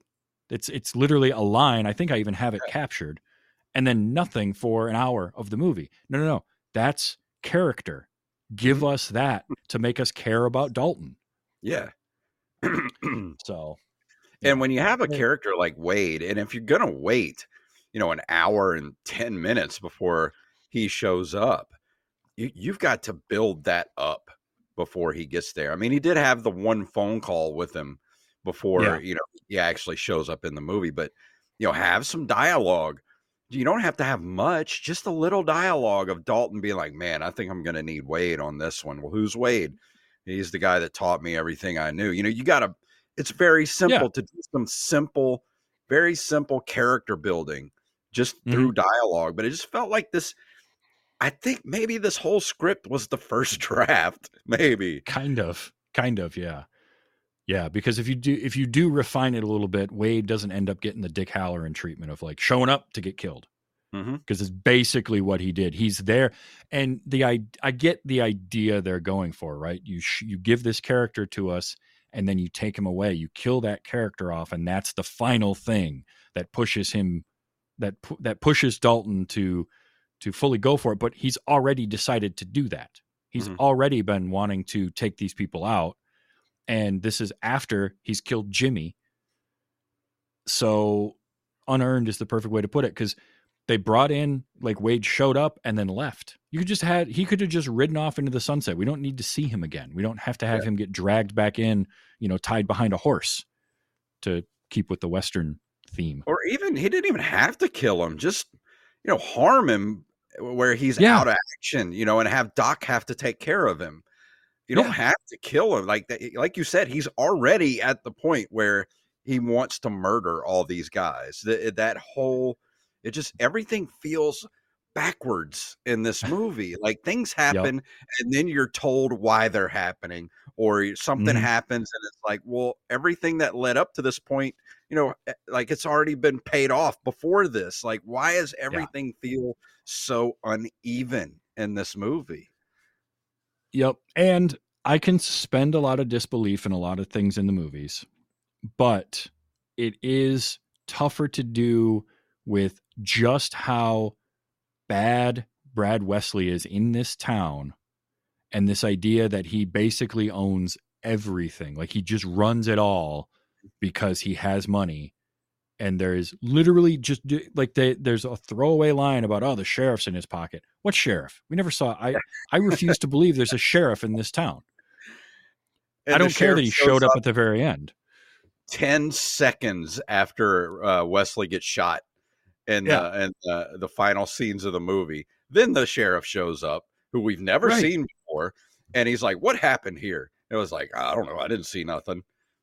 It's it's literally a line. I think I even have it captured, and then nothing for an hour of the movie. No, no, no. That's character. Give us that to make us care about Dalton. Yeah. So, and when you have a character like Wade, and if you're gonna wait, you know, an hour and ten minutes before he shows up, you, you've got to build that up before he gets there. I mean, he did have the one phone call with him before, Yeah. you know, he actually shows up in the movie, but, you know, have some dialogue. You don't have to have much, just a little dialogue of Dalton being like, man, I think I'm going to need Wade on this one. Well, who's Wade? He's the guy that taught me everything I knew. You know, you got to, it's very simple Yeah. to do some simple, very simple character building just Mm-hmm. through dialogue. But it just felt like this, I think maybe this whole script was the first draft, maybe. Kind of, kind of, yeah. Yeah, because if you do if you do refine it a little bit, Wade doesn't end up getting the Dick Halloran treatment of like showing up to get killed. Mm-hmm. Because it's basically what he did. He's there, and the I I get the idea they're going for, right? You sh- you give this character to us, and then you take him away. You kill that character off, and that's the final thing that pushes him that pu- that pushes Dalton to to fully go for it. But he's already decided to do that. He's Mhm. already been wanting to take these people out. And this is after he's killed Jimmy. So unearned is the perfect way to put it, because they brought in, like, Wade showed up and then left. You could just had he could have just ridden off into the sunset. We don't need to see him again. We don't have to have Yeah. him get dragged back in, you know, tied behind a horse to keep with the Western theme. Or even, he didn't even have to kill him. Just, you know, harm him where he's Yeah. out of action, you know, and have Doc have to take care of him. You don't Yeah. have to kill him. Like that, like you said, he's already at the point where he wants to murder all these guys. That, that whole, it just, everything feels backwards in this movie. Like things happen and then you're told why they're happening, or something Mhm. happens and it's like, well, everything that led up to this point, you know, like it's already been paid off before this. Like, why does everything feel so uneven in this movie? Yep. And I can suspend a lot of disbelief in a lot of things in the movies, but it is tougher to do with just how bad Brad Wesley is in this town, and this idea that he basically owns everything. Like he just runs it all because he has money. And there's literally just like they, there's a throwaway line about, oh, the sheriff's in his pocket. What sheriff? We never saw. I, I refuse to believe there's a sheriff in this town. And I the don't care that he sheriff showed shows up at the very end. ten seconds after uh, Wesley gets shot in Yeah. the, in the, the final scenes of the movie. Then the sheriff shows up, who we've never Right. seen before. And he's like, what happened here? It was like, I don't know. I didn't see nothing.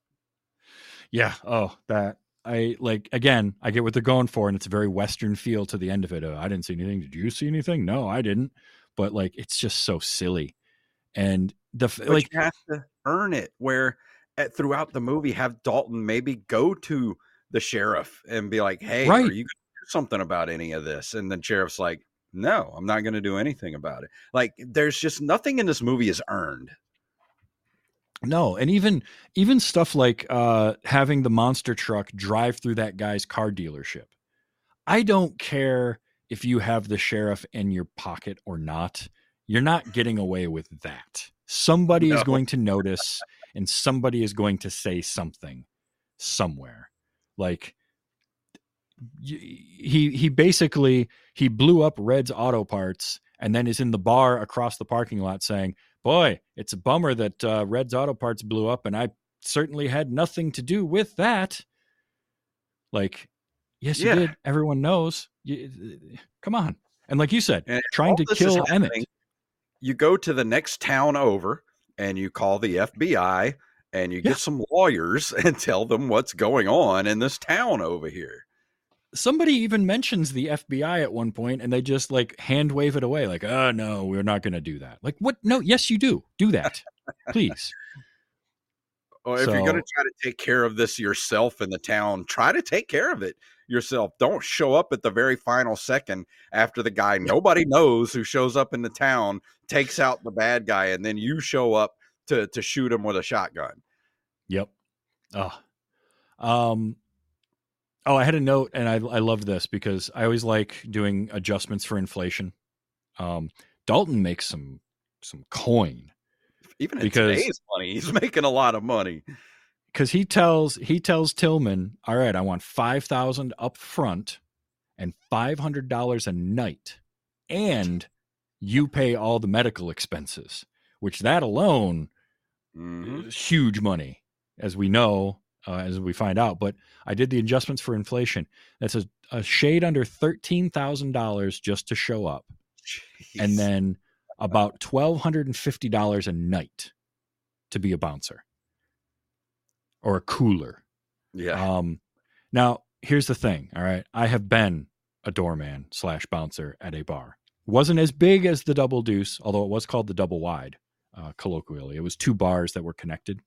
Yeah. Oh, that I like, again, I get what they're going for. And it's a very Western feel to the end of it. Uh, I didn't see anything. Did you see anything? No, I didn't. But like, it's just so silly. And the, But like, you have to earn it, where at, throughout the movie, have Dalton maybe go to the sheriff and be like, hey, Right. are you going to do something about any of this? And then sheriff's like, no, I'm not going to do anything about it. Like, there's just nothing in this movie is earned. no. And even, even stuff like uh, having the monster truck drive through that guy's car dealership. I don't care if you have the sheriff in your pocket or not. You're not getting away with that. Somebody No. is going to notice and somebody is going to say something somewhere. Like y- he he basically he blew up Red's Auto Parts and then is in the bar across the parking lot saying, boy, it's a bummer that uh, Red's Auto Parts blew up and I certainly had nothing to do with that. Like, yes, Yeah. you did. Everyone knows. You, come on. And like you said, And trying all to this is kill Emmett. happening, you go to the next town over and you call the F B I and you Yeah. get some lawyers and tell them what's going on in this town over here. Somebody even mentions the F B I at one point and they just like hand wave it away. Like, oh no, we're not going to do that. Like what? No, yes, you do. Do that. Please. Or if you're going So- to try to take care of this yourself in the town, try to take care of it yourself. Don't show up at the very final second after the guy nobody knows who shows up in the town takes out the bad guy, and then you show up to to shoot him with a shotgun. Yep. Oh. Um, Oh, I had a note, and I I loved this because I always like doing adjustments for inflation. Um, Dalton makes some some coin Even in because today's money, he's making a lot of money. because he tells he tells Tillman, all right, I want five thousand up front and five hundred dollars a night, and you pay all the medical expenses, which that alone Mhm. is huge money, as we know, uh, as we find out. But I did the adjustments for inflation. That's a, a shade under thirteen thousand dollars just to show up, and Jeez. then about twelve hundred and fifty dollars a night to be a bouncer or a cooler. Yeah. Um, now here's the thing. All right, I have been a doorman slash bouncer at a bar. Wasn't as big as the Double Deuce, although it was called the Double Wide, uh, colloquially. It was two bars that were connected,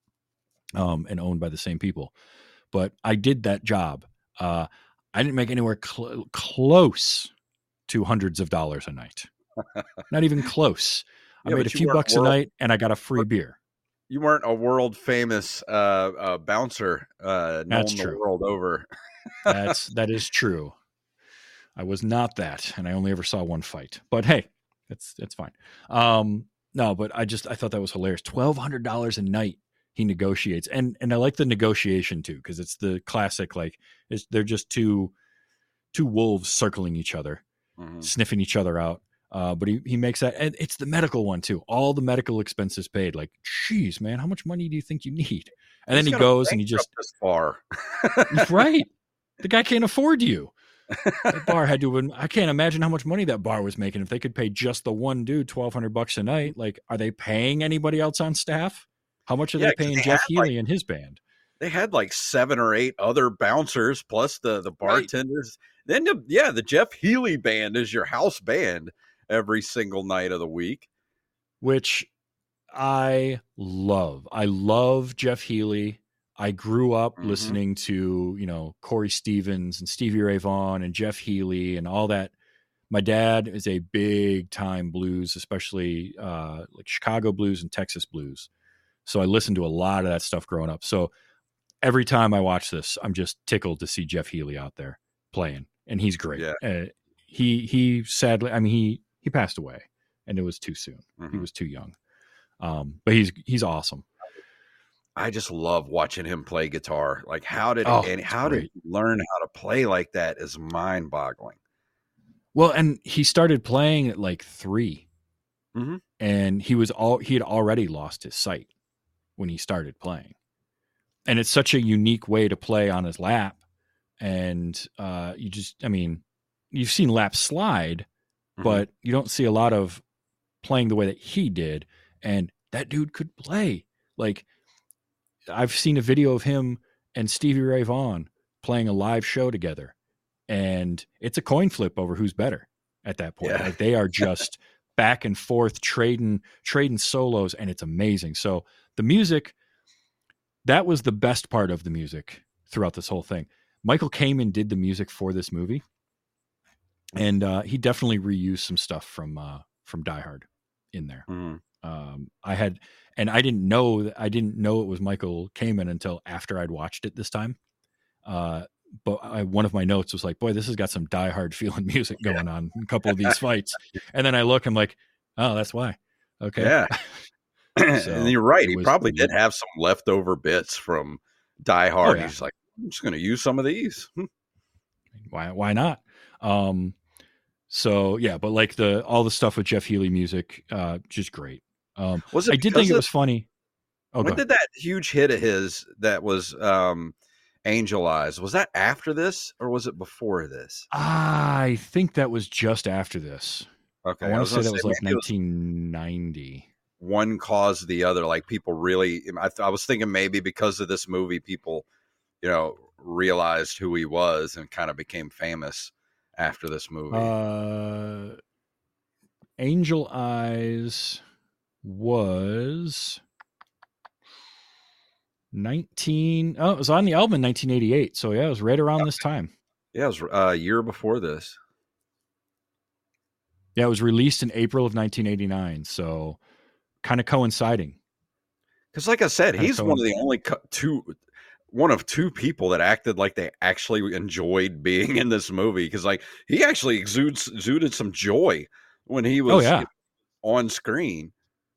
um, and owned by the same people. But I did that job. Uh, I didn't make anywhere cl- close to hundreds of dollars a night. Not even close. I Yeah, made but a you few weren't bucks a world- night, and I got a free beer. You weren't a world famous uh, uh, bouncer, uh, known That's the true. world over. That's that is true. I was not that, and I only ever saw one fight. But hey, that's that's fine. Um, no, but I just I thought that was hilarious. Twelve hundred dollars a night he negotiates, and and I like the negotiation too because it's the classic like it's, they're just two two wolves circling each other, Mhm. sniffing each other out. Uh, but he, he makes that, and it's the medical one too. All the medical expenses paid. Like, geez, man, how much money do you think you need? And then He's he gotta goes and he just bankrupt this bar. right. The guy can't afford you. That bar had to. I can't imagine how much money that bar was making if they could pay just the one dude twelve hundred bucks a night. Like, are they paying anybody else on staff? How much are Yeah, they 'cause paying they Jeff had, Healy like- and his band? They had like seven or eight other bouncers plus the the Right. bartenders. Then the, yeah, the Jeff Healy band is your house band every single night of the week. Which I love. I love Jeff Healy. I grew up Mhm. listening to, you know, Corey Stevens and Stevie Ray Vaughan and Jeff Healy and all that. My dad is a big time blues, especially uh, like Chicago blues and Texas blues. So I listened to a lot of that stuff growing up. So every time I watch this, I'm just tickled to see Jeff Healy out there playing, and he's great. Yeah. Uh, he he sadly, I mean he he passed away, and it was too soon. He Mhm. was too young. Um, but he's he's awesome. I just love watching him play guitar. Like, how did Oh, and it's how did great. he learn how to play like that is mind boggling. Well, and he started playing at like three, Mhm. and he was all he had already lost his sight when he started playing, and it's such a unique way to play on his lap. And uh, you just, I mean, you've seen lap slide, Mhm. but you don't see a lot of playing the way that he did. And that dude could play. Like, I've seen a video of him and Stevie Ray Vaughan playing a live show together, and it's a coin flip over who's better at that point. Yeah. Like, they are just back and forth trading trading solos, and it's amazing. So the music, that was the best part of the music throughout this whole thing. Michael Kamen did the music for this movie, and uh, he definitely reused some stuff from uh, from Die Hard in there. Mhm. Um, I had, and I didn't know that I didn't know it was Michael Kamen until after I'd watched it this time. Uh, but I, one of my notes was like, "Boy, this has got some Die Hard feeling music going on in a couple of these fights." And then I look, I'm like, "Oh, that's why." Okay, Yeah. So, and you're right. it He was- probably it did have some leftover bits from Die Hard. yeah. He's like, I'm just going to use some of these. Hmm. why why not? Um, so yeah, but like the all the stuff with Jeff Healy music, uh, just great. Um, Was it I did because think it of- was funny. Oh, go when ahead. did that huge hit of his that was um, Angel Eyes? Was that after this or was it before this? I think that was just after this. Okay, I want to say gonna that was like maybe it was nineteen ninety. one caused the other. Like people really, I, th- I was thinking maybe because of this movie, people, you know, realized who he was and kind of became famous after this movie. Uh, Angel Eyes was nineteen. Oh, it was on the album in nineteen eighty-eight. So yeah, it was right around this time. yeah, it was uh, a year before this. Yeah, it was released in April of nineteen eighty-nine. So kind of coinciding. Because, like I said, Kinda he's so- one of the only co- two. one of two people that acted like they actually enjoyed being in this movie, because like he actually exudes exuded some joy when he was Oh, yeah. you know, on screen.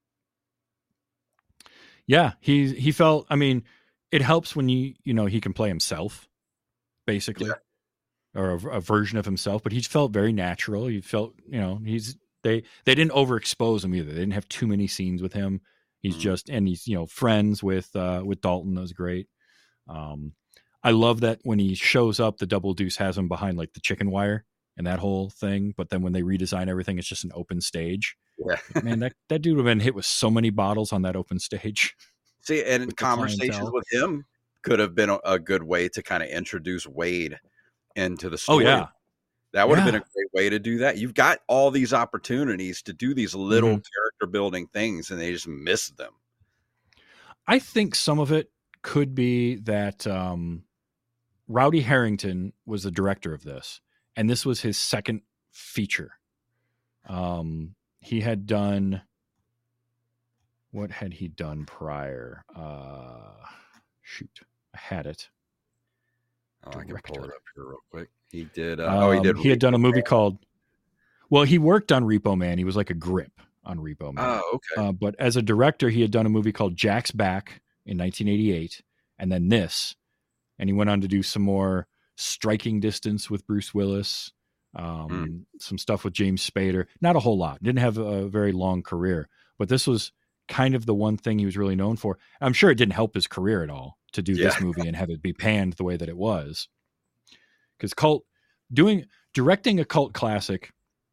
Yeah, he he felt. I mean, it helps when you you know he can play himself, basically, Yeah. or a, a version of himself. But he felt very natural. He felt you know he's they they didn't overexpose him either. They didn't have too many scenes with him. He's Mhm. just and he's you know friends with uh, with Dalton. That was great. Um, I love that when he shows up, the Double Deuce has him behind like the chicken wire and that whole thing. But then when they redesign everything, it's just an open stage. Yeah. Man, that, that dude would have been hit with so many bottles on that open stage. See, and With the conversations clientele. with him could have been a, a good way to kind of introduce Wade into the Oh story. yeah, That would have Yeah. been a great way to do that. You've got all these opportunities to do these little Mhm. character building things, and they just miss them. I think some of it could be that um, Rowdy Harrington was the director of this, and this was his second feature. Um, he had done what had he done prior? Uh, shoot, I had it. Oh, I can pull it Director. up here real quick. He did. Uh, oh, he Um, did. he had done a Repo movie Man. called. Well, he worked on Repo Man. He was like a grip on Repo Man. Oh, okay. Uh, but as a director, he had done a movie called Jack's Back in nineteen eighty-eight, and then this, and he went on to do some more Striking Distance with Bruce Willis, um, Mm. some stuff with James Spader. Not a whole lot. Didn't have a very long career, but this was kind of the one thing he was really known for. I'm sure it didn't help his career at all to do this Yeah. movie and have it be panned the way that it was. Because cult doing directing a cult classic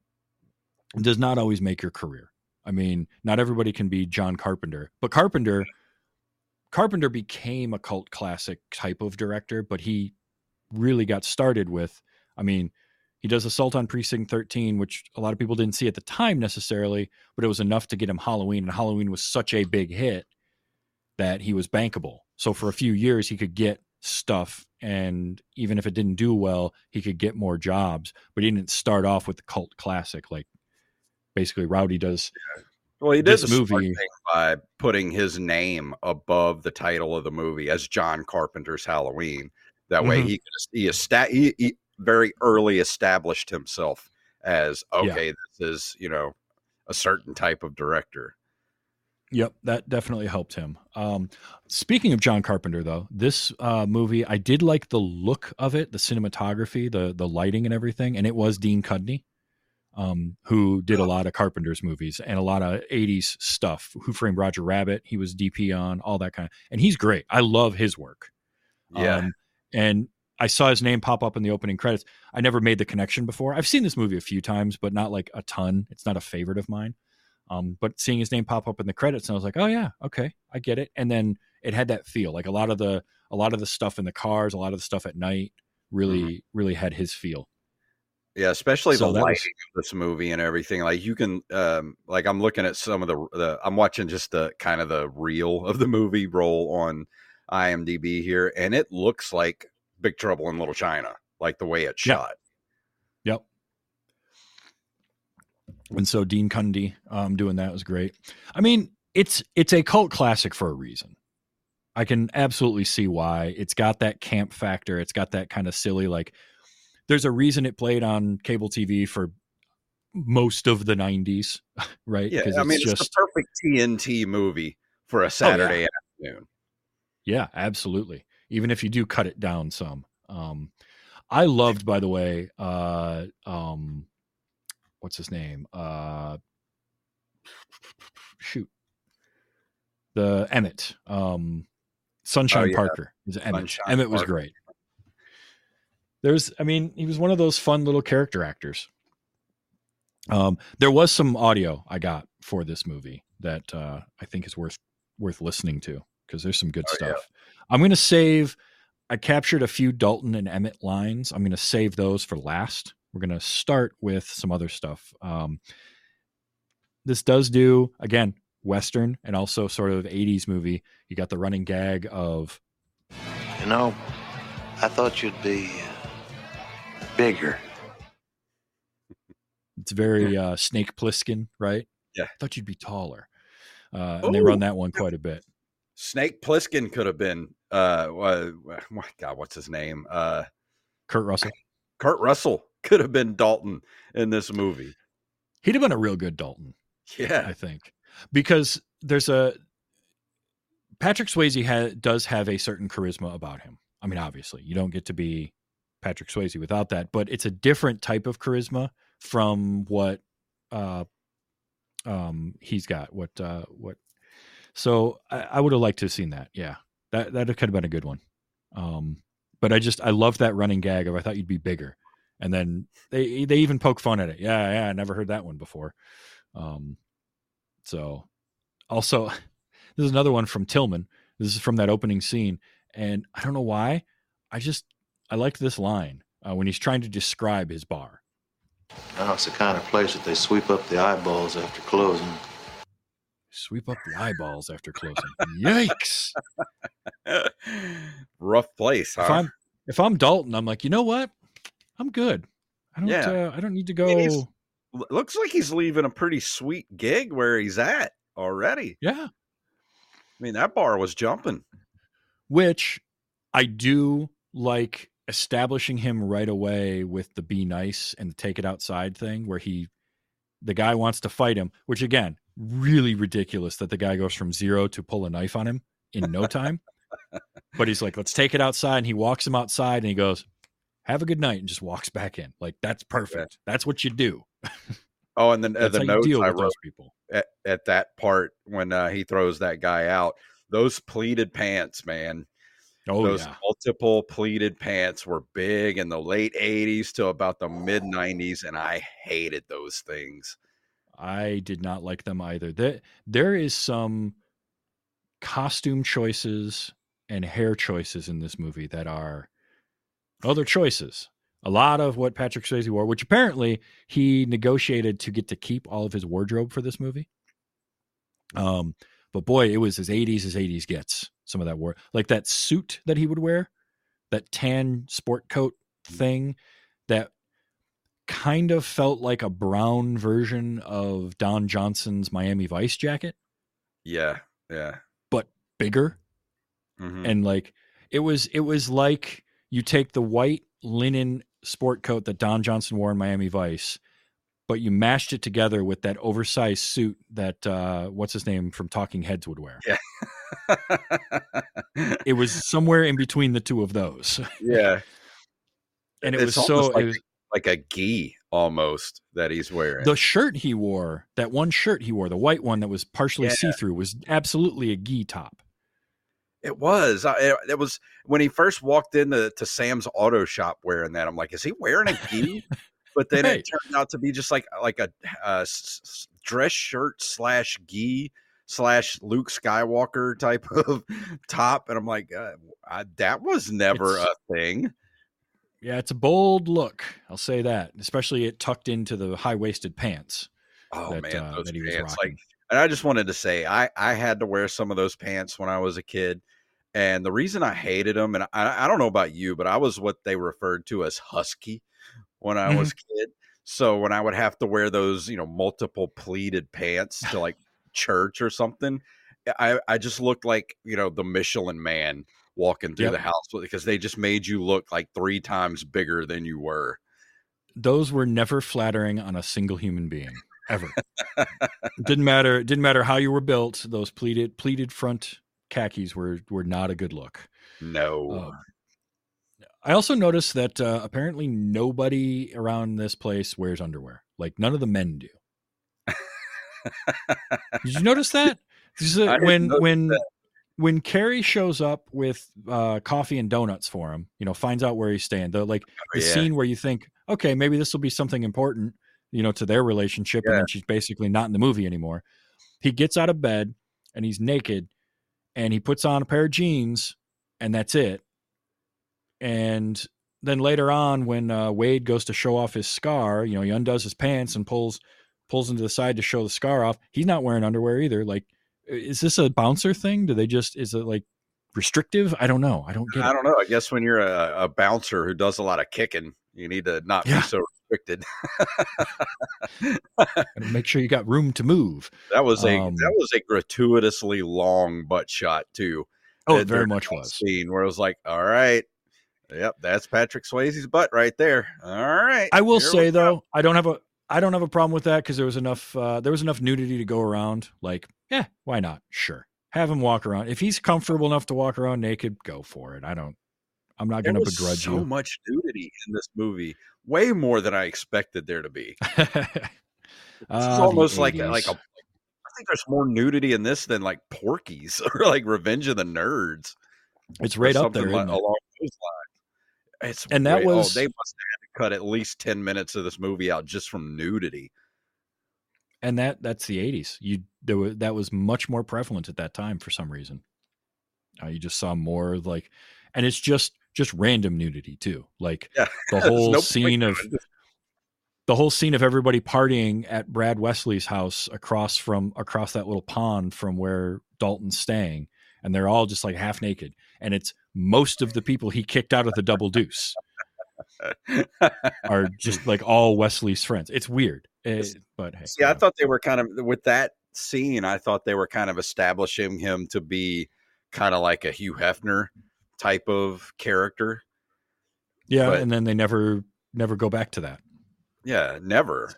does not always make your career. I mean, not everybody can be John Carpenter, but Carpenter Carpenter became a cult classic type of director, but he really got started with, I mean, he does Assault on Precinct thirteen, which a lot of people didn't see at the time necessarily, but it was enough to get him Halloween, and Halloween was such a big hit that he was bankable. So for a few years, he could get stuff, and even if it didn't do well, he could get more jobs, but he didn't start off with the cult classic like basically Rowdy does. Well, he did this the smart movie- thing by putting his name above the title of the movie as John Carpenter's Halloween. That way, Mhm. he could he, esta- he he very early established himself as okay, this is you know a certain type of director. Yep, that definitely helped him. Um, speaking of John Carpenter, though, this uh, movie, I did like the look of it, the cinematography, the the lighting and everything, and it was Dean Cudney, um, who did a lot of Carpenter's movies and a lot of eighties stuff. Who Framed Roger Rabbit? He was D P on, all that kind of, and he's great. I love his work. Yeah, Um, and I saw his name pop up in the opening credits. I never made the connection before. I've seen this movie a few times, but not like a ton. It's not a favorite of mine. Um, but seeing his name pop up in the credits, and I was like, oh yeah, okay, I get it. And then it had that feel, like a lot of the a lot of the stuff in the cars, a lot of the stuff at night, really, Mhm. really had his feel. yeah, especially So the that was- lighting of this movie and everything. Like you can, um, like I'm looking at some of the, the, I'm watching just the kind of the reel of the movie roll on I M D B here, and it looks like Big Trouble in Little China, like the way it's Yeah. shot. Yep. And so Dean Cundy um, doing that was great. I mean, it's it's a cult classic for a reason. I can absolutely see why. It's got that camp factor. It's got that kind of silly, like, there's a reason it played on cable T V for most of the nineties, right? Yeah, 'Cause I mean, it's it's just, the perfect T N T movie for a Saturday afternoon. yeah, absolutely. Even if you do cut it down some. Um, I loved, by the way, uh, um, what's his name? Uh, shoot. The Emmett. Um, Sunshine Oh, yeah. Parker is Emmett. Sunshine Emmett was Parker. great. There's, I mean, he was one of those fun little character actors. Um, there was some audio I got for this movie that uh, I think is worth worth listening to because there's some good Oh, yeah. stuff. I'm going to save. I captured a few Dalton and Emmett lines. I'm going to save those for last. We're going to start with some other stuff. Um, this does do, again, Western and also sort of eighties movie. You got the running gag of, You know, I thought you'd be bigger. it's very uh, Snake Plissken, right? Yeah. I thought you'd be taller. Uh, and they run that one quite a bit. Snake Plissken could have been. Uh, uh, my God, what's his name? Uh, Kurt Russell. Kurt Russell could have been Dalton in this movie. He'd have been a real good Dalton. Yeah, I think, because there's a Patrick Swayze ha- does have a certain charisma about him. I mean, obviously, you don't get to be Patrick Swayze without that, but it's a different type of charisma from what uh, um, he's got. What uh, what? So I, I would have liked to have seen that. Yeah, that that could have been a good one. Um, but I just I love that running gag of I thought you'd be bigger, and then they they even poke fun at it. Yeah, yeah, I never heard that one before. Um, so also, this is another one from Tillman. This is from that opening scene, and I don't know why. I just I liked this line uh, when he's trying to describe his bar. Now it's the kind of place that they sweep up the eyeballs after closing. Sweep up the eyeballs after closing. Yikes! Rough place, huh? If I'm if I'm Dalton, I'm like, you know what? I'm good. I don't. Yeah. Uh, I don't need to go. He's- Looks like he's leaving a pretty sweet gig where he's at already. Yeah. I mean, that bar was jumping. Which I do like establishing him right away with the be nice and the take it outside thing where he, the guy wants to fight him, which again, really ridiculous that the guy goes from zero to pull a knife on him in no time. But he's like, let's take it outside. And he walks him outside and he goes, have a good night, and just walks back in. Like, that's perfect. That's what you do. Oh, and then uh, That's the how you notes deal I with wrote those people. at, at that part when uh, he throws that guy out, those pleated pants, man. Oh, those yeah. multiple pleated pants were big in the late eighties to about the mid nineties, and I hated those things. I did not like them either. There, there is some costume choices and hair choices in this movie that are other choices. A lot of what Patrick Swayze wore, which apparently he negotiated to get to keep all of his wardrobe for this movie. Um, but boy, it was as eighties as eighties gets. Some of that wore, like that suit that he would wear, that tan sport coat thing that kind of felt like a brown version of Don Johnson's Miami Vice jacket, Yeah, yeah. but bigger. Mhm. And like, it was, it was like you take the white linen sport coat that Don Johnson wore in Miami Vice, but you mashed it together with that oversized suit that, uh, what's his name from Talking Heads would wear. Yeah. It was somewhere in between the two of those. Yeah. And it It's was so, almost like, it was, like a gi almost that he's wearing. the shirt he wore, that one shirt he wore, the white one that was partially Yeah. see-through, was absolutely a gi top. It was. I- It, it was when he first walked into to Sam's auto shop wearing that. I'm like, is he wearing a gi? But then Right. it turned out to be just like like a, a s- s- dress shirt slash gi slash Luke Skywalker type of top, and I'm like, uh, I, that was never It's- a thing. Yeah, it's a bold look. I'll say that, especially it tucked into the high-waisted pants. Oh that, man, uh, those that he was pants! rocking. Like, and I just wanted to say, I I had to wear some of those pants when I was a kid. And the reason I hated them, and I, I don't know about you, but I was what they referred to as husky when I was a kid. So when I would have to wear those, you know, multiple pleated pants to like church or something, I, I just looked like, you know, the Michelin Man walking through Yep. the house because they just made you look like three times bigger than you were. Those were never flattering on a single human being, ever. It didn't matter. It didn't matter how you were built. Those pleated pleated front khakis were were not a good look. No. Um, I also noticed that uh, apparently nobody around this place wears underwear. Like none of the men do. Did you notice that? This is a- I didn't when notice when that. when Carrie shows up with uh, coffee and donuts for him, you know, finds out where he's staying. The like the yeah. scene where you think, okay, maybe this will be something important, you know, to their relationship, and Yeah. then she's basically not in the movie anymore. He gets out of bed and he's naked, and he puts on a pair of jeans, and that's it. And then later on, when uh, Wade goes to show off his scar, you know, he undoes his pants and pulls pulls him to the side to show the scar off. He's not wearing underwear either. Like, is this a bouncer thing? Do they just, is it like restrictive? I don't know. I don't get I it. don't know. I guess when you're a, a bouncer who does a lot of kicking, you need to not Yeah. be so restricted. And make sure you got room to move. That was a Um, that was a gratuitously long butt shot too. Oh, There- it very there's much that was. scene where it was like, all right, yep, that's Patrick Swayze's butt right there. All right. I will here say we go. though, I don't have a I don't have a problem with that because there was enough uh, there was enough nudity to go around. Like, yeah, why not? Sure, have him walk around. If he's comfortable enough to walk around naked, go for it. I don't. I'm not There going to was begrudge so you. much nudity in this movie, way more than I expected there to be. It's Uh, the almost like a, eighties. like a. I think there's more nudity in this than like Porky's or like Revenge of the Nerds. It's or right up something there, like, isn't it? along those lines. It's And that way- was- oh, they must have had to cut at least ten minutes of this movie out just from nudity. And that that's the eighties. You there was, that was much more prevalent at that time for some reason. Uh, you just saw more like, and it's just just random nudity too. Like Yeah, the there's whole no point scene to of it. the whole scene of everybody partying at Brad Wesley's house across from across that little pond from where Dalton's staying, and they're all just like half naked, and it's most of the people he kicked out of the Double Deuce are just like all Wesley's friends. It's weird, Eh, but hey, See, I yeah. thought they were kind of with that scene. I thought they were kind of establishing him to be kind of like a Hugh Hefner type of character. yeah, but- and then they never never go back to that. Yeah, never.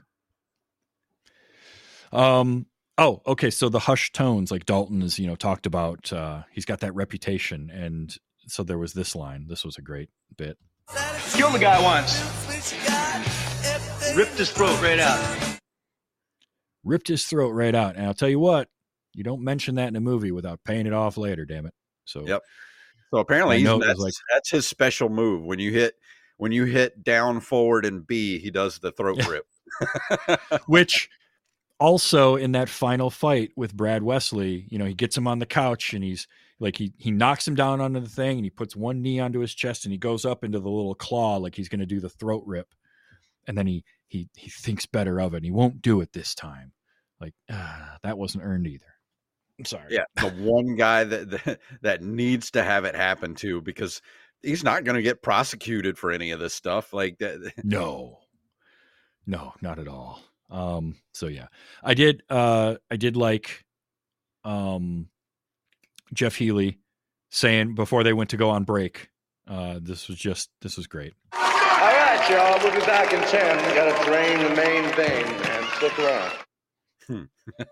Um. Oh, okay. So the hushed tones, like Dalton is, you know, talked about. Uh, he's got that reputation, and so there was this line. This was a great bit. Killed the guy once. Ripped his throat right out. Ripped his throat right out, and I'll tell you what, you don't mention that in a movie without paying it off later. Damn it. So Yep. So apparently, I he's, know it was that's, like- that's his special move. When you hit when you hit down, forward, and B, he does the throat Yeah. rip. which also in that final fight with Brad Wesley, you know, he gets him on the couch and he's like he he knocks him down onto the thing and he puts one knee onto his chest and he goes up into the little claw like he's going to do the throat rip, and then he he he thinks better of it and he won't do it this time. Like ah, that wasn't earned either. I'm sorry. Yeah, the one guy that, that that needs to have it happen to, because he's not going to get prosecuted for any of this stuff. Like that. No, no, not at all. Um, so yeah, I did, uh, I did like, um, Jeff Healey saying before they went to go on break, uh, this was just, this was great. All right, y'all. We'll be back in ten. We got to drain the main thing, man. Stick around.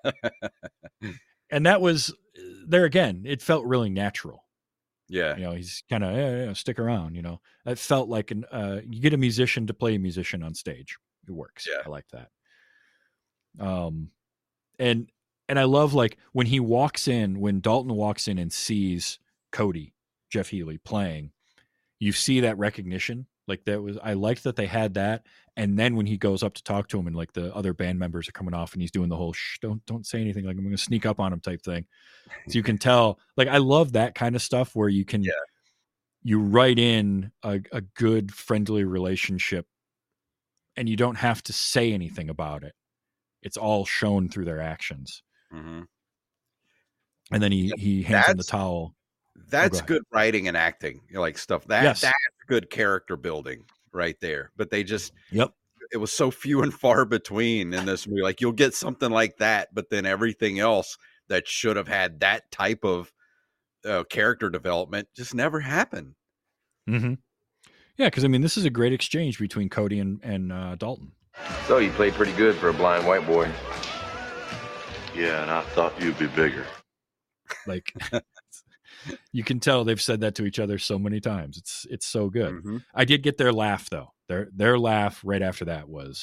And that was there again. It felt really natural. Yeah, You know, he's kind of, yeah, yeah, stick around, you know, it felt like an, uh, you get a musician to play a musician on stage. It works. Yeah. I like that. Um, and, and I love like when he walks in, when Dalton walks in and sees Cody, Jeff Healey playing, you see that recognition. Like that was, I liked that they had that. And then when he goes up to talk to him and like the other band members are coming off and he's doing the whole, shh, don't, don't say anything. Like I'm going to sneak up on him type thing. So you can tell, like, I love that kind of stuff where you can, Yeah. you write in a, a good friendly relationship and you don't have to say anything about it. It's all shown through their actions. hmm And then he, he hands him the That's- towel. that's ahead. good writing and acting, you know, like stuff that Yes. that's good character building right there. But they just, Yep. it was so few and far between in this movie. Like you'll get something like that, but then everything else that should have had that type of uh, character development just never happened. Mm-hmm. Yeah. Cause I mean, this is a great exchange between Cody and, and uh, Dalton. So you played pretty good for a blind white boy. Yeah, and I thought you'd be bigger. Like you can tell they've said that to each other so many times. It's, it's so good. Mhm. I did get their laugh though. Their, their laugh right after that was,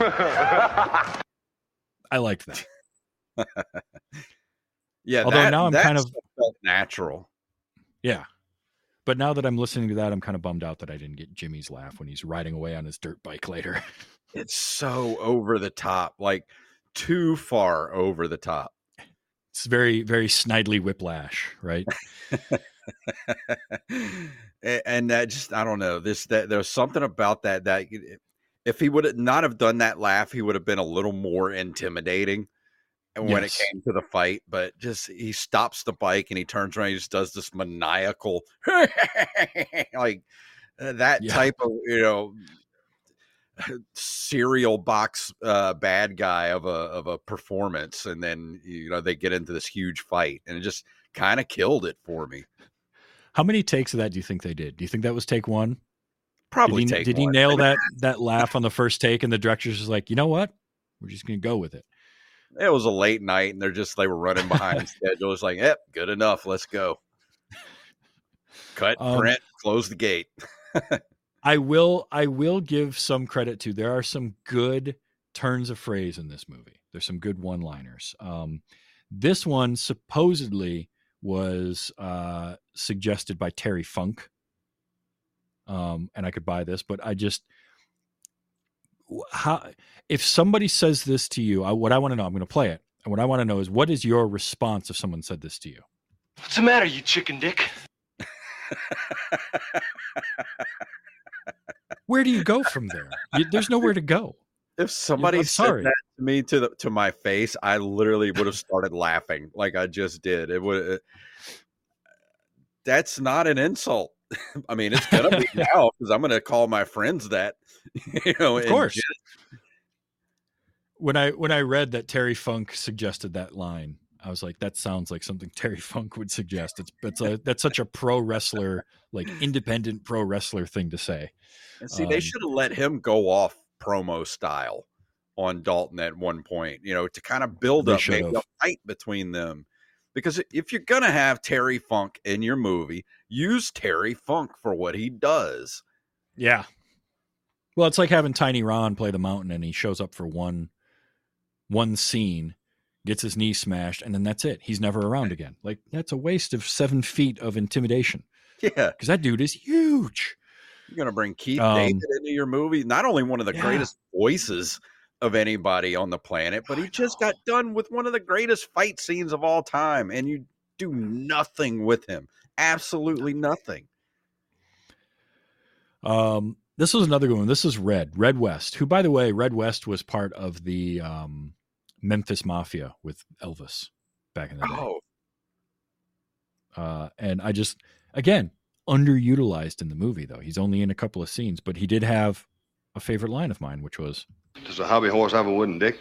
I liked that. Yeah. Although that- now I'm that kind of- stuff felt natural. Yeah. But now that I'm listening to that, I'm kind of bummed out that I didn't get Jimmy's laugh when he's riding away on his dirt bike later. It's so over the top, like too far over the top. It's very, very snidely whiplash, right? A- and that just, I don't know, this, that there's something about that, that if he would have not have done that laugh, he would have been a little more intimidating when Yes. it came to the fight. But just, he stops the bike and he turns around, he just does this maniacal, like uh, that Yeah. type of, you know, cereal box uh, bad guy of a of a performance, and then you know they get into this huge fight, and it just kind of killed it for me. How many takes of that do you think they did? Do you think that was take one? Probably did he, take did one. he nail that that laugh on the first take, and the director's just like, you know what, we're just gonna go with it. It was a late night, and they're just they were running behind schedule. It's like, yep, good enough. Let's go. Cut, Um, print, close the gate. I will I will give some credit to, there are some good turns of phrase in this movie. There's some good one-liners. Um, this one supposedly was uh, suggested by Terry Funk. Um, and I could buy this, but I just, how, if somebody says this to you, I, what I want to know, I'm going to play it. And what I want to know is, what is your response if someone said this to you? What's the matter, you chicken dick? Where do you go from there? You, there's nowhere to go. If somebody I'm said sorry. that to me to the to my face, I literally would have started laughing like I just did. It would. That's not an insult. I mean, it's gonna be now because I'm gonna call my friends that. You know, Of course. Just... When I when I read that Terry Funk suggested that line, I was like, that sounds like something Terry Funk would suggest. It's it's a that's such a pro wrestler, like independent pro wrestler thing to say. And see, um, they should have let him go off promo style on Dalton at one point, you know, to kind of build up maybe a fight between them. Because if you're gonna have Terry Funk in your movie, use Terry Funk for what he does. Yeah. Well, it's like having Tiny Ron play the Mountain, and he shows up for one one scene, gets his knee smashed, and then that's it. He's never around again. Like, that's a waste of seven feet of intimidation. Yeah. Because that dude is huge. You're going to bring Keith um, David into your movie. Not only one of the yeah. greatest voices of anybody on the planet, but he just got done with one of the greatest fight scenes of all time. And you do nothing with him. Absolutely nothing. Um, this was another good one. This is Red, Red West, who, by the way, Red West was part of the um, Memphis Mafia with Elvis back in the day. Oh. Uh, and I just, again, underutilized in the movie, though. He's only in a couple of scenes, but he did have a favorite line of mine, which was, "Does a hobby horse have a wooden dick?"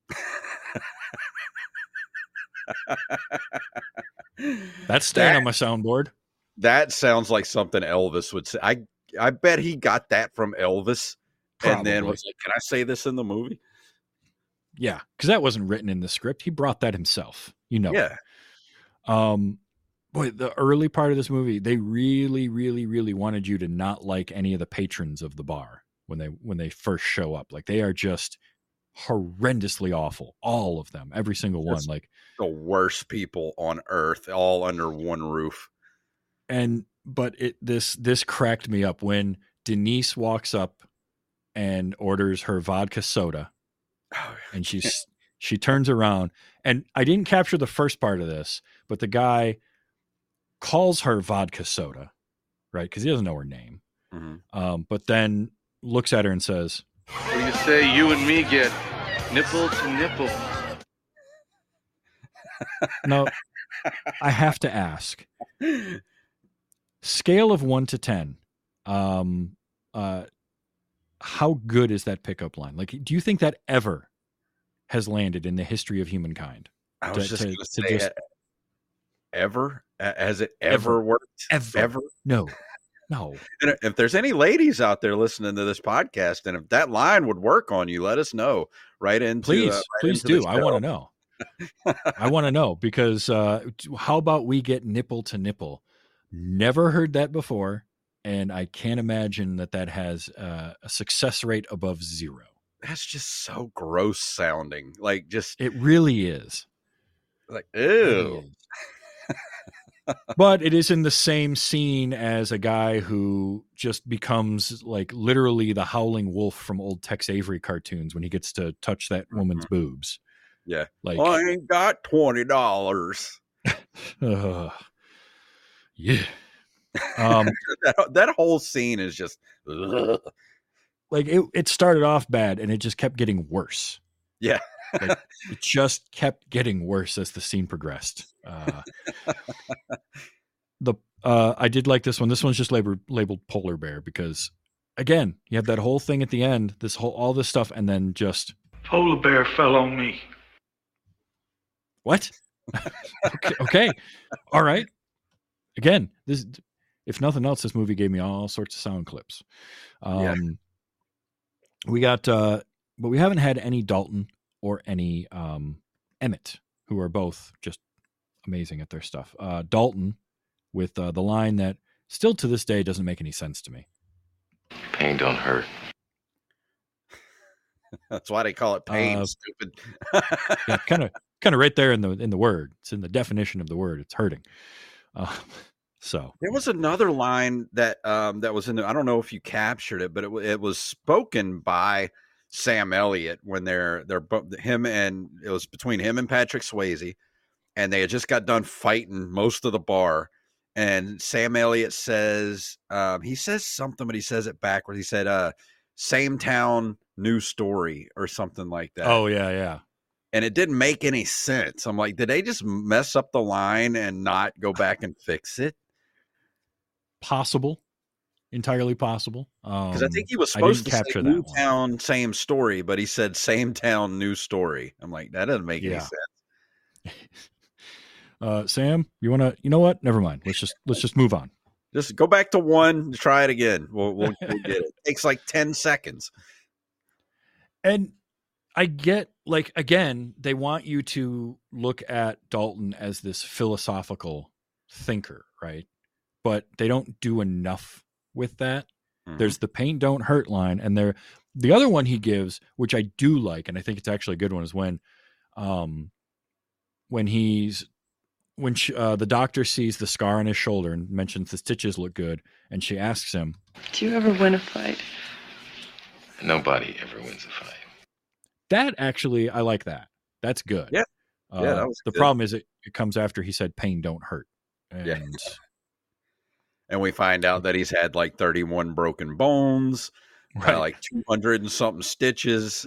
That's staying that, on my soundboard. That sounds like something Elvis would say. I I bet he got that from Elvis. Probably. And then was like, can I say this in the movie? Yeah, because that wasn't written in the script. He brought that himself. You know. Yeah. Um, boy, the early part of this movie, they really, really, really wanted you to not like any of the patrons of the bar when they when they first show up. Like, they are just horrendously awful. All of them, every single one. Just like the worst people on earth, all under one roof. And but it this this cracked me up when Denise walks up and orders her vodka soda, and she's she turns around, and I didn't capture the first part of this, but the guy calls her vodka soda, right? Because he doesn't know her name. Mm-hmm. Um, but then looks at her and says, "What do you say you and me get nipple to nipple?" No, I have to ask. Scale of one to ten. Um, uh, how good is that pickup line? Like, do you think that ever has landed in the history of humankind? I was to, just to, going to to say, just, ever? Has it ever, Ever. worked? ever, Ever? no, no. And if there's any ladies out there listening to this podcast, and if that line would work on you, let us know. Right into Please, uh, right please into do. I want to know. I want to know because uh, how about we get nipple to nipple? Never heard that before, and I can't imagine that that has uh, a success rate above zero. That's just so gross sounding. Like, just It really is. like, It really ew. is. But it is in the same scene as a guy who just becomes like literally the howling wolf from old Tex Avery cartoons when he gets to touch that woman's Mm-hmm. boobs. Yeah. Like, I ain't got twenty dollars. uh, yeah. Um, that, that whole scene is just, ugh. like it, it started off bad and it just kept getting worse. Yeah. Like, it just kept getting worse as the scene progressed. Uh, the uh, I did like this one. This one's just labeled, labeled polar bear because again, you have that whole thing at the end, this whole all this stuff, and then just polar bear fell on me. What? okay, okay, all right. Again, this, if nothing else, this movie gave me all sorts of sound clips. Um, yeah. We got, uh, but we haven't had any Dalton or any um, Emmett, who are both just amazing at their stuff. Uh, Dalton with uh, the line that still to this day doesn't make any sense to me. Pain don't hurt. That's why they call it pain. Uh, stupid. yeah, kind of, kind of right there in the in the word. It's in the definition of the word. It's hurting. Uh, so there was another line that um, that was in the, I don't know if you captured it, but it, it was spoken by Sam Elliott when they're they're him and it was between him and Patrick Swayze, and they had just got done fighting most of the bar. And Sam Elliott says, um, he says something, but he says it backwards. He said, uh, same town, new story, or something like that. Oh, yeah, yeah. And it didn't make any sense. I'm like, did they just mess up the line and not go back and fix it? Possible. Entirely possible. Because um, I think he was supposed to say new one. Town, same story, but he said same town, new story. I'm like, that doesn't make yeah. any sense. Uh, Sam, you want to, you know what? Never mind. Let's just, let's just move on. Just go back to one, try it again. We'll, we'll, we'll get it. It takes like ten seconds. And I get, like, again, they want you to look at Dalton as this philosophical thinker, right? But they don't do enough with that. Mm-hmm. There's the pain don't hurt line. And there, the other one he gives, which I do like, and I think it's actually a good one, is when, um, when he's, when she, uh, the doctor sees the scar on his shoulder and mentions the stitches look good, and she asks him, "Do you ever win a fight?" Nobody ever wins a fight. That actually, I like that. That's good. Yeah. Uh, yeah that was the good. problem is it, it comes after he said pain don't hurt. And, yeah. And we find out that he's had like thirty-one broken bones, right. uh, like two hundred and something stitches.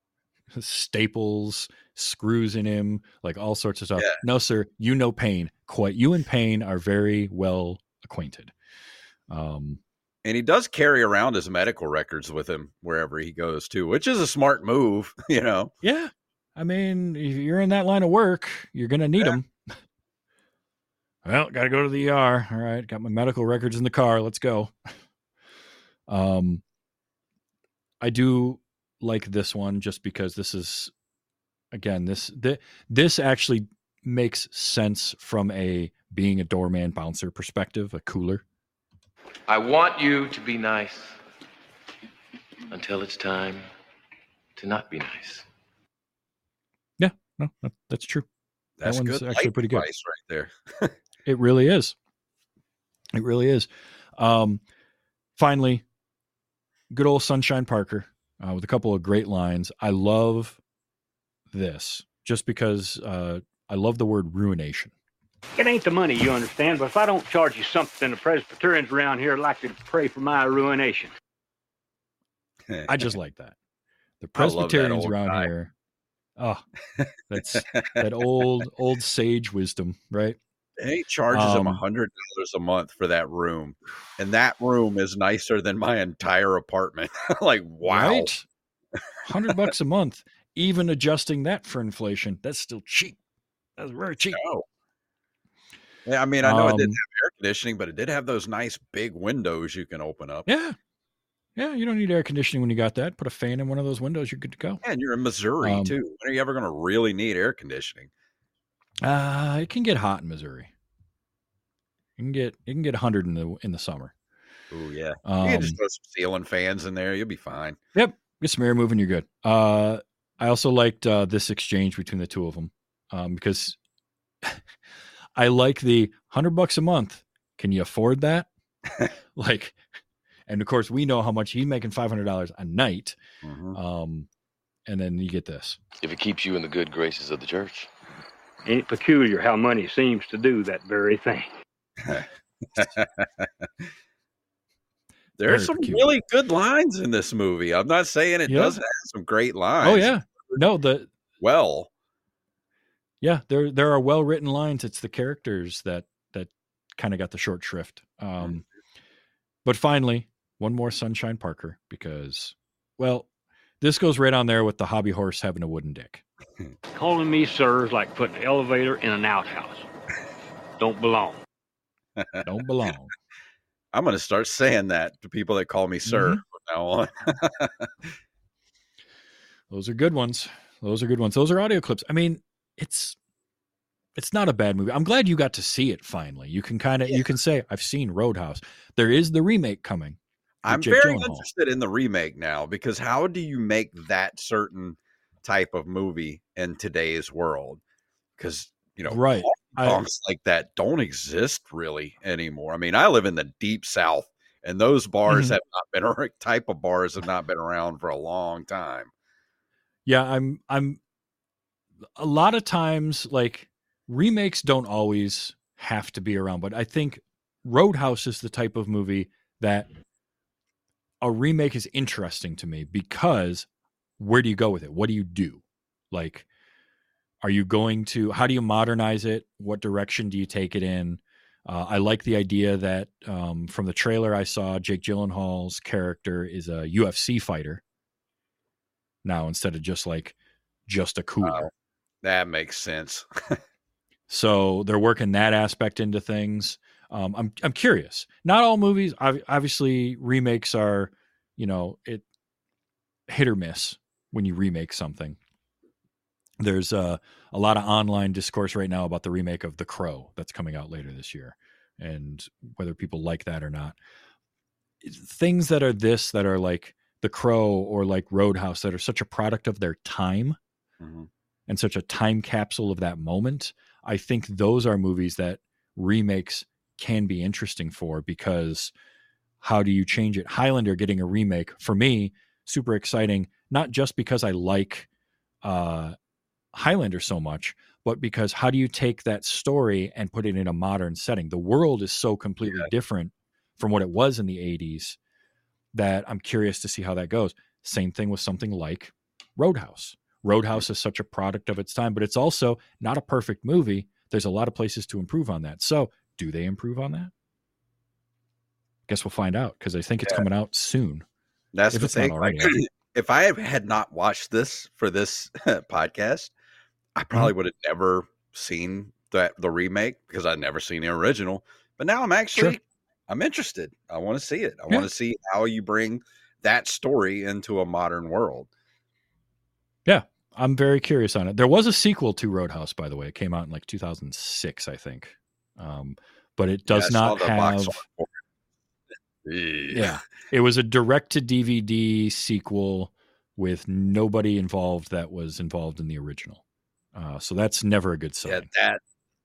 Staples, screws in him, like all sorts of stuff. Yeah. No, sir, you know pain. Quite, you and pain are very well acquainted. Um, and he does carry around his medical records with him wherever he goes too, which is a smart move, you know. Yeah, I mean, if you're in that line of work, you're gonna need yeah. them. Well, got to go to the E R. All right, got my medical records in the car. Let's go. Um, I do like this one just because this is, again, this th- this actually makes sense from a being a doorman bouncer perspective, a cooler. I want you to be nice until it's time to not be nice. Yeah, no, that, that's true. That's that one's good actually pretty good right there. It really is. It really is. Um, finally, good old Sunshine Parker. Uh, with a couple of great lines. I love this just because uh, I love the word ruination. It ain't the money, you understand, but if I don't charge you something, the Presbyterians around here like to pray for my ruination. I just like that. The Presbyterians around guy. here. Oh, that's that old, old sage wisdom, right? He charges um, him a hundred dollars a month for that room, and that room is nicer than my entire apartment. Like, wow, right? Hundred bucks a month, even adjusting that for inflation, that's still cheap. That's very cheap. No. Yeah, I mean, I know um, it didn't have air conditioning, but it did have those nice big windows you can open up. Yeah, yeah. You don't need air conditioning when you got that. Put a fan in one of those windows, you're good to go. Yeah, and you're in Missouri um, too. When are you ever going to really need air conditioning? Uh, it can get hot in Missouri. You can get it can get one hundred in the in the summer. Oh yeah, um, you can just throw some ceiling fans in there. You'll be fine. Yep, get some air moving. You're good. Uh, I also liked uh, this exchange between the two of them um, because I like the hundred bucks a month. Can you afford that? Like, and of course we know how much he's making five hundred dollars a night. Mm-hmm. Um, and then you get this. If it keeps you in the good graces of the church. Ain't it peculiar how money seems to do that very thing? There's some peculiar. really good lines in this movie. I'm not saying it yeah. doesn't have some great lines. Oh yeah, no the well, yeah there there are well written lines. It's the characters that that kind of got the short shrift. Um, mm-hmm. But finally, one more Sunshine Parker because, well, this goes right on there with the hobby horse having a wooden dick. Calling me sir is like putting an elevator in an outhouse. Don't belong. Don't belong. I'm going to start saying that to people that call me sir Mm-hmm. from now on. Those are good ones. Those are good ones. Those are audio clips. I mean, it's it's not a bad movie. I'm glad you got to see it finally. You can kind of Yeah. you can say I've seen Roadhouse. There is the remake coming. with I'm Jake very Gyllenhaal. interested in the remake now because how do you make that certain type of movie in today's world? Because, you know, Right. I- songs like that don't exist really anymore. I mean, I live in the deep South, and those bars Mhm. have not been around, type of bars have not been around for a long time. Yeah, I'm I'm a lot of times like remakes don't always have to be around, but I think Roadhouse is the type of movie that a remake is interesting to me because where do you go with it? What do you do? Like, are you going to, how do you modernize it? What direction do you take it in? Uh, I like the idea that um, from the trailer I saw, Jake Gyllenhaal's character is a U F C fighter now instead of just like just a cooler. Uh, that makes sense. So they're working that aspect into things. Um, I'm I'm curious. Not all movies, ob- obviously, remakes are, you know, it hit or miss when you remake something. There's uh, a lot of online discourse right now about the remake of The Crow that's coming out later this year, and whether people like that or not. Things that are this that are like The Crow or like Roadhouse that are such a product of their time Mhm. and such a time capsule of that moment. I think those are movies that remakes can be interesting for because how do you change it? Highlander getting a remake for me, super exciting, not just because I like uh, Highlander so much, but because how do you take that story and put it in a modern setting? The world is so completely Yeah. different from what it was in the eighties that I'm curious to see how that goes. Same thing with something like Roadhouse. Roadhouse is such a product of its time, but it's also not a perfect movie. There's a lot of places to improve on that. So do they improve on that? Guess we'll find out because I think it's Yeah. coming out soon. That's If the it's not thing. already. Like, if I had not watched this for this podcast, I probably would have never seen that the remake because I'd never seen the original. But now I'm actually Sure. I'm interested. I want to see it. I Yeah. want to see how you bring that story into a modern world. Yeah, I'm very curious on it. There was a sequel to Roadhouse, by the way. It came out in like two thousand six, I think. Um, but it does Yeah, I saw not the box have. art for it. Yeah, it was a direct to D V D sequel with nobody involved that was involved in the original. Uh, so that's never a good sign. Yeah, that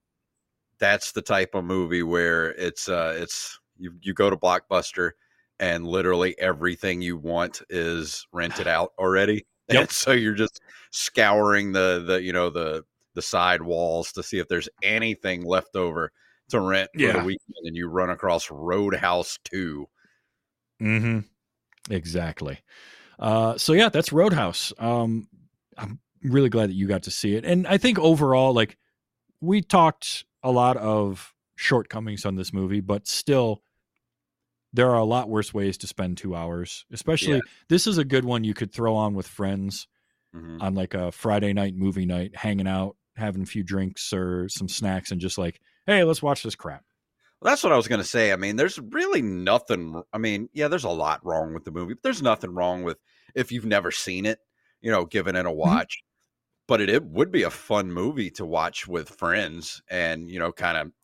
that's the type of movie where it's uh it's you you go to Blockbuster and literally everything you want is rented out already. Yep. And so you're just scouring the the you know the the side walls to see if there's anything left over to rent for Yeah. the weekend, and you run across Roadhouse two. Mm-hmm. Exactly. Uh, so yeah, that's Roadhouse. Um, I'm really glad that you got to see it, and I think overall, like we talked a lot of shortcomings on this movie, but still, there are a lot worse ways to spend two hours. Especially, Yeah. this is a good one you could throw on with friends Mhm. on like a Friday night movie night, hanging out, having a few drinks or some snacks, and just like, hey, let's watch this crap. Well, that's what I was going to say. I mean, there's really nothing. I mean, yeah, there's a lot wrong with the movie, but there's nothing wrong with if you've never seen it, you know, giving it a watch. But it, it would be a fun movie to watch with friends and, you know, kind of,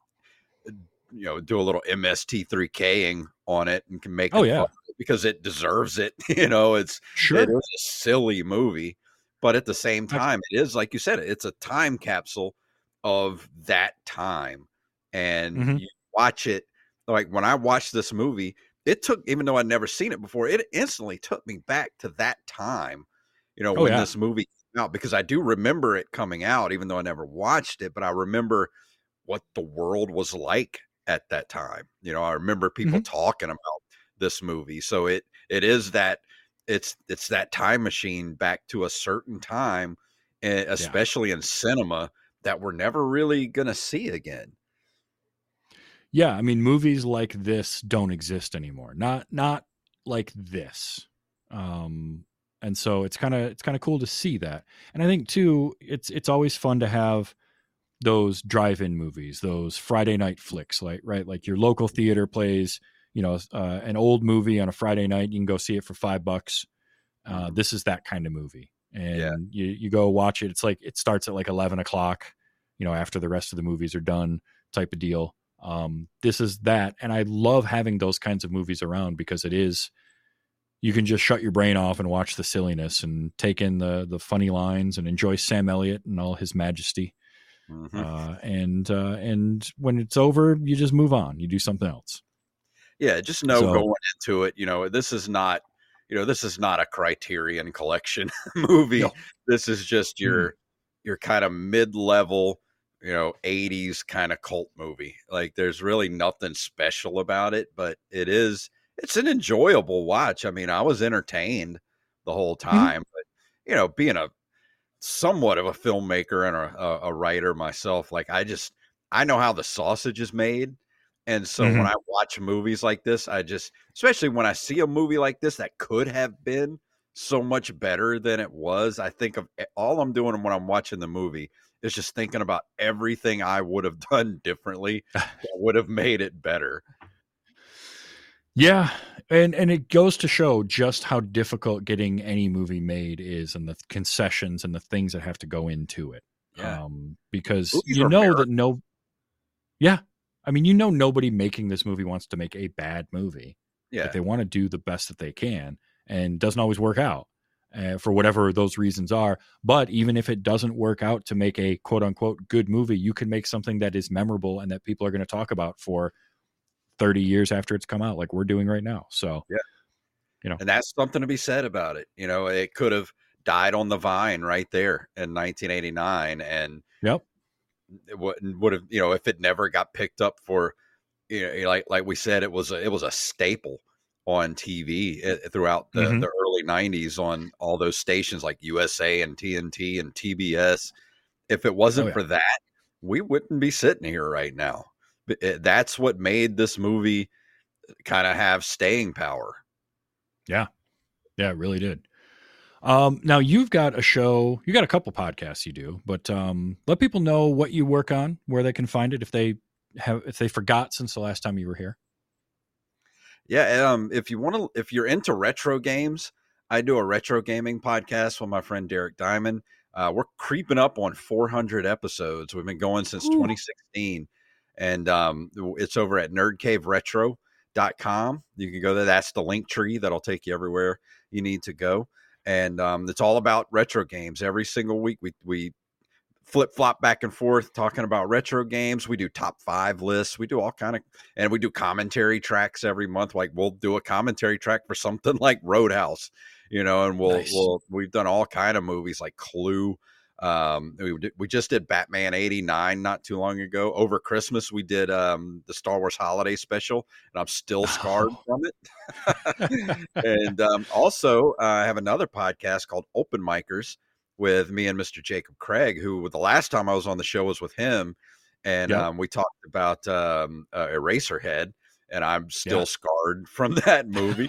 you know, do a little M S T three K-ing on it and can make Oh, it yeah. fun because it deserves it. You know, it's Sure. it is a silly movie, but at the same I- time, it is, like you said, it's a time capsule of that time. And Mhm. you watch it, like when I watched this movie, it took, even though I'd never seen it before, it instantly took me back to that time, you know, Oh, when yeah. this movie came out, because I do remember it coming out, even though I never watched it, but I remember what the world was like at that time. You know, I remember people Mhm. talking about this movie. So it, it is that it's, it's that time machine back to a certain time, eh, especially in cinema, that we're never really going to see again. Yeah, I mean, movies like this don't exist anymore. Not not like this. Um, and so it's kind of it's kind of cool to see that. And I think too, it's it's always fun to have those drive-in movies, those Friday night flicks, like right, like your local theater plays, you know, uh, an old movie on a Friday night. You can go see it for five bucks. Uh, this is that kind of movie, and Yeah. you you go watch it. It's like it starts at like eleven o'clock, you know, after the rest of the movies are done, type of deal. Um, this is that, and I love having those kinds of movies around because it is. You can just shut your brain off and watch the silliness and take in the the funny lines and enjoy Sam Elliott and all his majesty. Mhm. Uh, and uh, and when it's over, you just move on. You do something else. Yeah, just know So- going into it, you know, this is not, you know, this is not a Criterion Collection movie. No. This is just your your kind of mid-level, you know, eighties kind of cult movie. Like there's really nothing special about it, but it is it's an enjoyable watch. I mean, I was entertained the whole time, but you know, being a somewhat of a filmmaker and a, a, a writer myself, like I just I know how the sausage is made. And so Mhm. when I watch movies like this, I just, especially when I see a movie like this that could have been so much better than it was, I think of all I'm doing when I'm watching the movie is just thinking about everything I would have done differently that would have made it better. Yeah, and and it goes to show just how difficult getting any movie made is, and the concessions and the things that have to go into it. Yeah. Um, because Movies you are know mirrors. that no, yeah, I mean, you know, nobody making this movie wants to make a bad movie. Yeah. Like they want to do the best that they can, and doesn't always work out uh, for whatever those reasons are. But even if it doesn't work out to make a quote unquote good movie, you can make something that is memorable and that people are going to talk about for thirty years after it's come out, like we're doing right now. So, Yeah. you know, And that's something to be said about it. You know, it could have died on the vine right there in nineteen eighty-nine. And yep. it would, would have, you know, if it never got picked up for, you know, like, like we said, it was, a, it was a staple on T V uh, throughout the, Mhm. the early nineties on all those stations like U S A and T N T and T B S. If it wasn't Oh, yeah. for that, we wouldn't be sitting here right now. But it- that's what made this movie kind of have staying power. Yeah. Yeah, it really did. Um, now you've got a show, you got a couple podcasts you do, but um, let people know what you work on, where they can find it if they have, if they forgot since the last time you were here. Yeah, um, if you want to, if you're into retro games, I do a retro gaming podcast with my friend Derek Diamond. Uh, we're creeping up on four hundred episodes. We've been going since Ooh. twenty sixteen, and um, it's over at nerd cave retro dot com. You can go there. That's the link tree that'll take you everywhere you need to go. And um, it's all about retro games. Every single week, we we flip flop back and forth talking about retro games. We do top five lists. We do all kind of, and we do commentary tracks every month. Like we'll do a commentary track for something like Roadhouse, you know, and we'll, Nice. we'll, we've done all kind of movies like Clue. Um, we did, we just did Batman eighty-nine not too long ago. Over Christmas, we did um, the Star Wars Holiday Special, and I'm still scarred Oh. from it. And um, also, uh, I have another podcast called Open Micers with me and Mister Jacob Craig, who the last time I was on the show was with him. And Yep. um, we talked about um, uh, Eraserhead, and I'm still Yeah. scarred from that movie.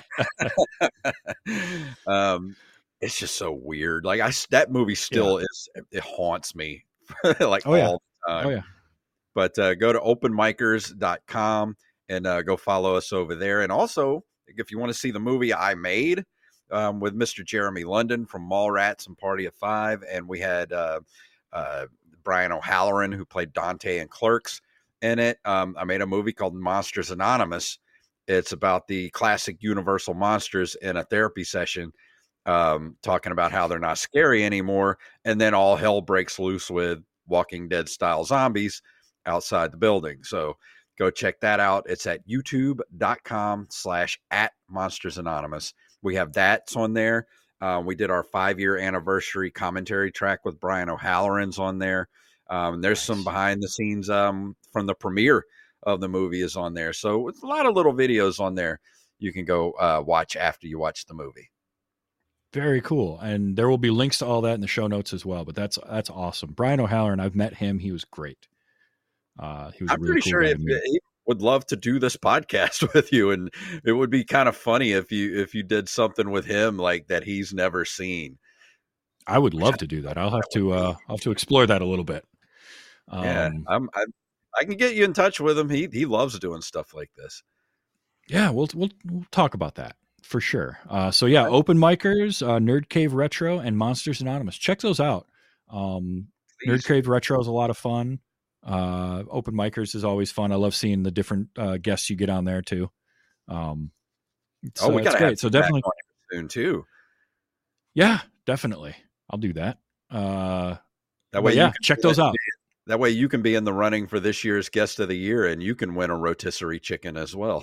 um, it's just so weird. Like I, that movie still is, it haunts me like Oh, yeah. all the time. Oh yeah. But uh, go to open micers dot com and uh, go follow us over there. And also, if you want to see the movie I made um, with Mister Jeremy London from Mallrats and Party of Five, and we had uh, uh, Brian O'Halloran, who played Dante in Clerks, in it. Um, I made a movie called Monsters Anonymous. It's about the classic Universal monsters in a therapy session, um, talking about how they're not scary anymore. And then all hell breaks loose with Walking Dead style zombies outside the building. So go check that out. It's at youtube.com slash at Monsters Anonymous. We have that on there. Um, we did our five year anniversary commentary track with Brian O'Halloran's on there. Um, there's Nice. some behind the scenes um, from the premiere of the movie is on there. So it's a lot of little videos on there you can go uh, watch after you watch the movie. Very cool. And there will be links to all that in the show notes as well. But that's that's awesome. Brian O'Halloran, I've met him. He was great. Uh, he was I'm a really pretty cool sure guy if, to meet. would love to do this podcast with you, and it would be kind of funny if you if you did something with him like that he's never seen. I would love to do that. I'll have to uh, I'll have to explore that a little bit. Um, yeah, I'm, I I can get you in touch with him. He he loves doing stuff like this. Yeah, we'll we'll we'll talk about that for sure. Uh, so yeah, Open Micers, uh, Nerd Cave Retro, and Monsters Anonymous. Check those out. Um, Nerd Cave Retro is a lot of fun. Uh, Open Micers is always fun. I love seeing the different uh, guests you get on there too. Um, oh, we uh, got great. So definitely soon too. Yeah, definitely. I'll do that. Uh, that way, yeah, you can check those out. That way, you can be in the running for this year's Guest of the Year, and you can win a rotisserie chicken as well.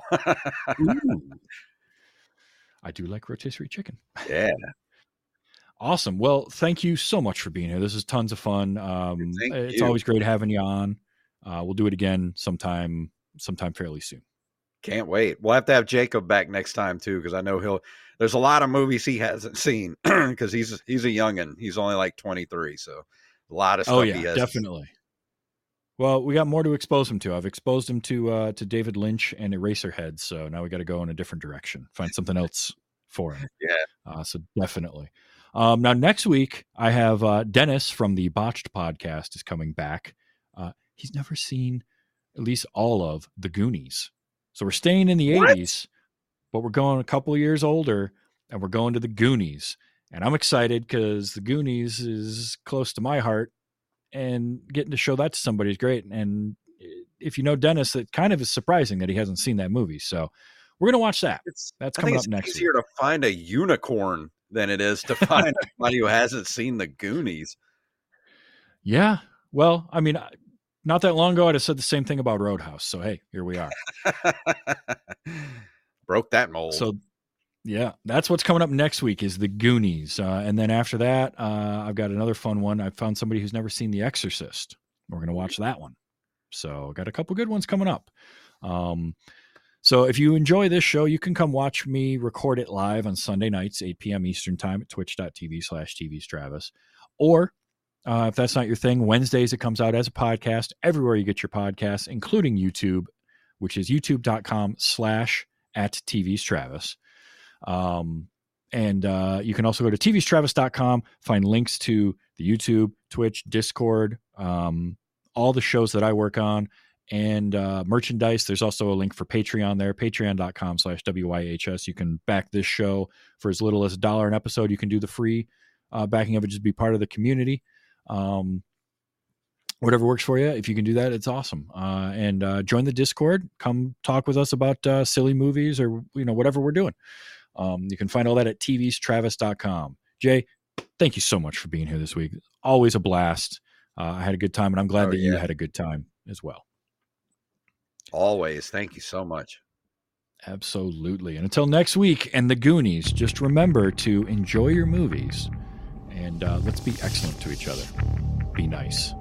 I do like rotisserie chicken. Yeah. Awesome. Well, thank you so much for being here. This is tons of fun. Um, it's you. always great having you on. Uh, we'll do it again sometime, sometime fairly soon. Can't wait. We'll have to have Jacob back next time too, because I know he'll. There's a lot of movies he hasn't seen because he's he's a youngin. He's only like twenty-three, so a lot of stuff. Oh yeah, he has definitely. Well, we got more to expose him to. I've exposed him to uh, to David Lynch and Eraserhead, so now we got to go in a different direction, find something else for him. Yeah. Uh, so definitely. Um, now next week I have uh, Dennis from the Botched podcast is coming back. Uh, he's never seen at least all of The Goonies, so we're staying in the what? eighties, but we're going a couple of years older, and we're going to The Goonies, and I'm excited because The Goonies is close to my heart. And getting to show that to somebody is great. And if you know Dennis, it kind of is surprising that he hasn't seen that movie. So we're going to watch that. It's, That's coming up next. It's easier week. to find a unicorn than it is to find somebody who hasn't seen the Goonies. Yeah. Well, I mean, not that long ago, I'd have said the same thing about Roadhouse. So, hey, here we are. Broke that mold. So, yeah, that's what's coming up next week is The Goonies. Uh, and then after that, uh, I've got another fun one. I found somebody who's never seen The Exorcist. We're going to watch that one. So got a couple good ones coming up. Um, so if you enjoy this show, you can come watch me record it live on Sunday nights, eight p.m. Eastern time at twitch.tv slash TV's Travis. Or uh, if that's not your thing, Wednesdays it comes out as a podcast everywhere you get your podcasts, including YouTube, which is youtube.com slash at TV's Travis. Um, and, uh, you can also go to T Vs Travis dot com, find links to the YouTube, Twitch, Discord, um, all the shows that I work on and, uh, merchandise. There's also a link for Patreon there, patreon.com slash WYHS. You can back this show for as little as a dollar an episode. You can do the free, uh, backing of it, just be part of the community. Um, whatever works for you. If you can do that, it's awesome. Uh, and, uh, join the Discord, come talk with us about, uh, silly movies or, you know, whatever we're doing. Um, you can find all that at T Vs Travis dot com. Jay, thank you so much for being here this week. Always a blast. Uh, I had a good time, and I'm glad oh, that yeah. you had a good time as well. Always. Thank you so much. Absolutely. And until next week and The Goonies, just remember to enjoy your movies, and uh, let's be excellent to each other. Be nice.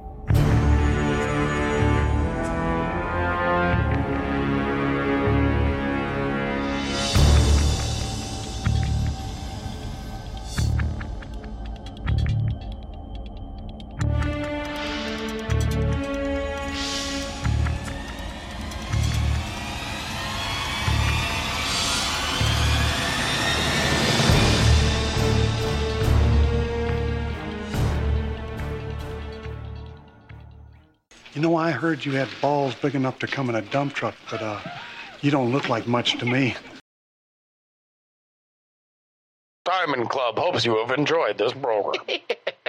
You know, I heard you had balls big enough to come in a dump truck, but uh, you don't look like much to me. Diamond Club hopes you have enjoyed this program.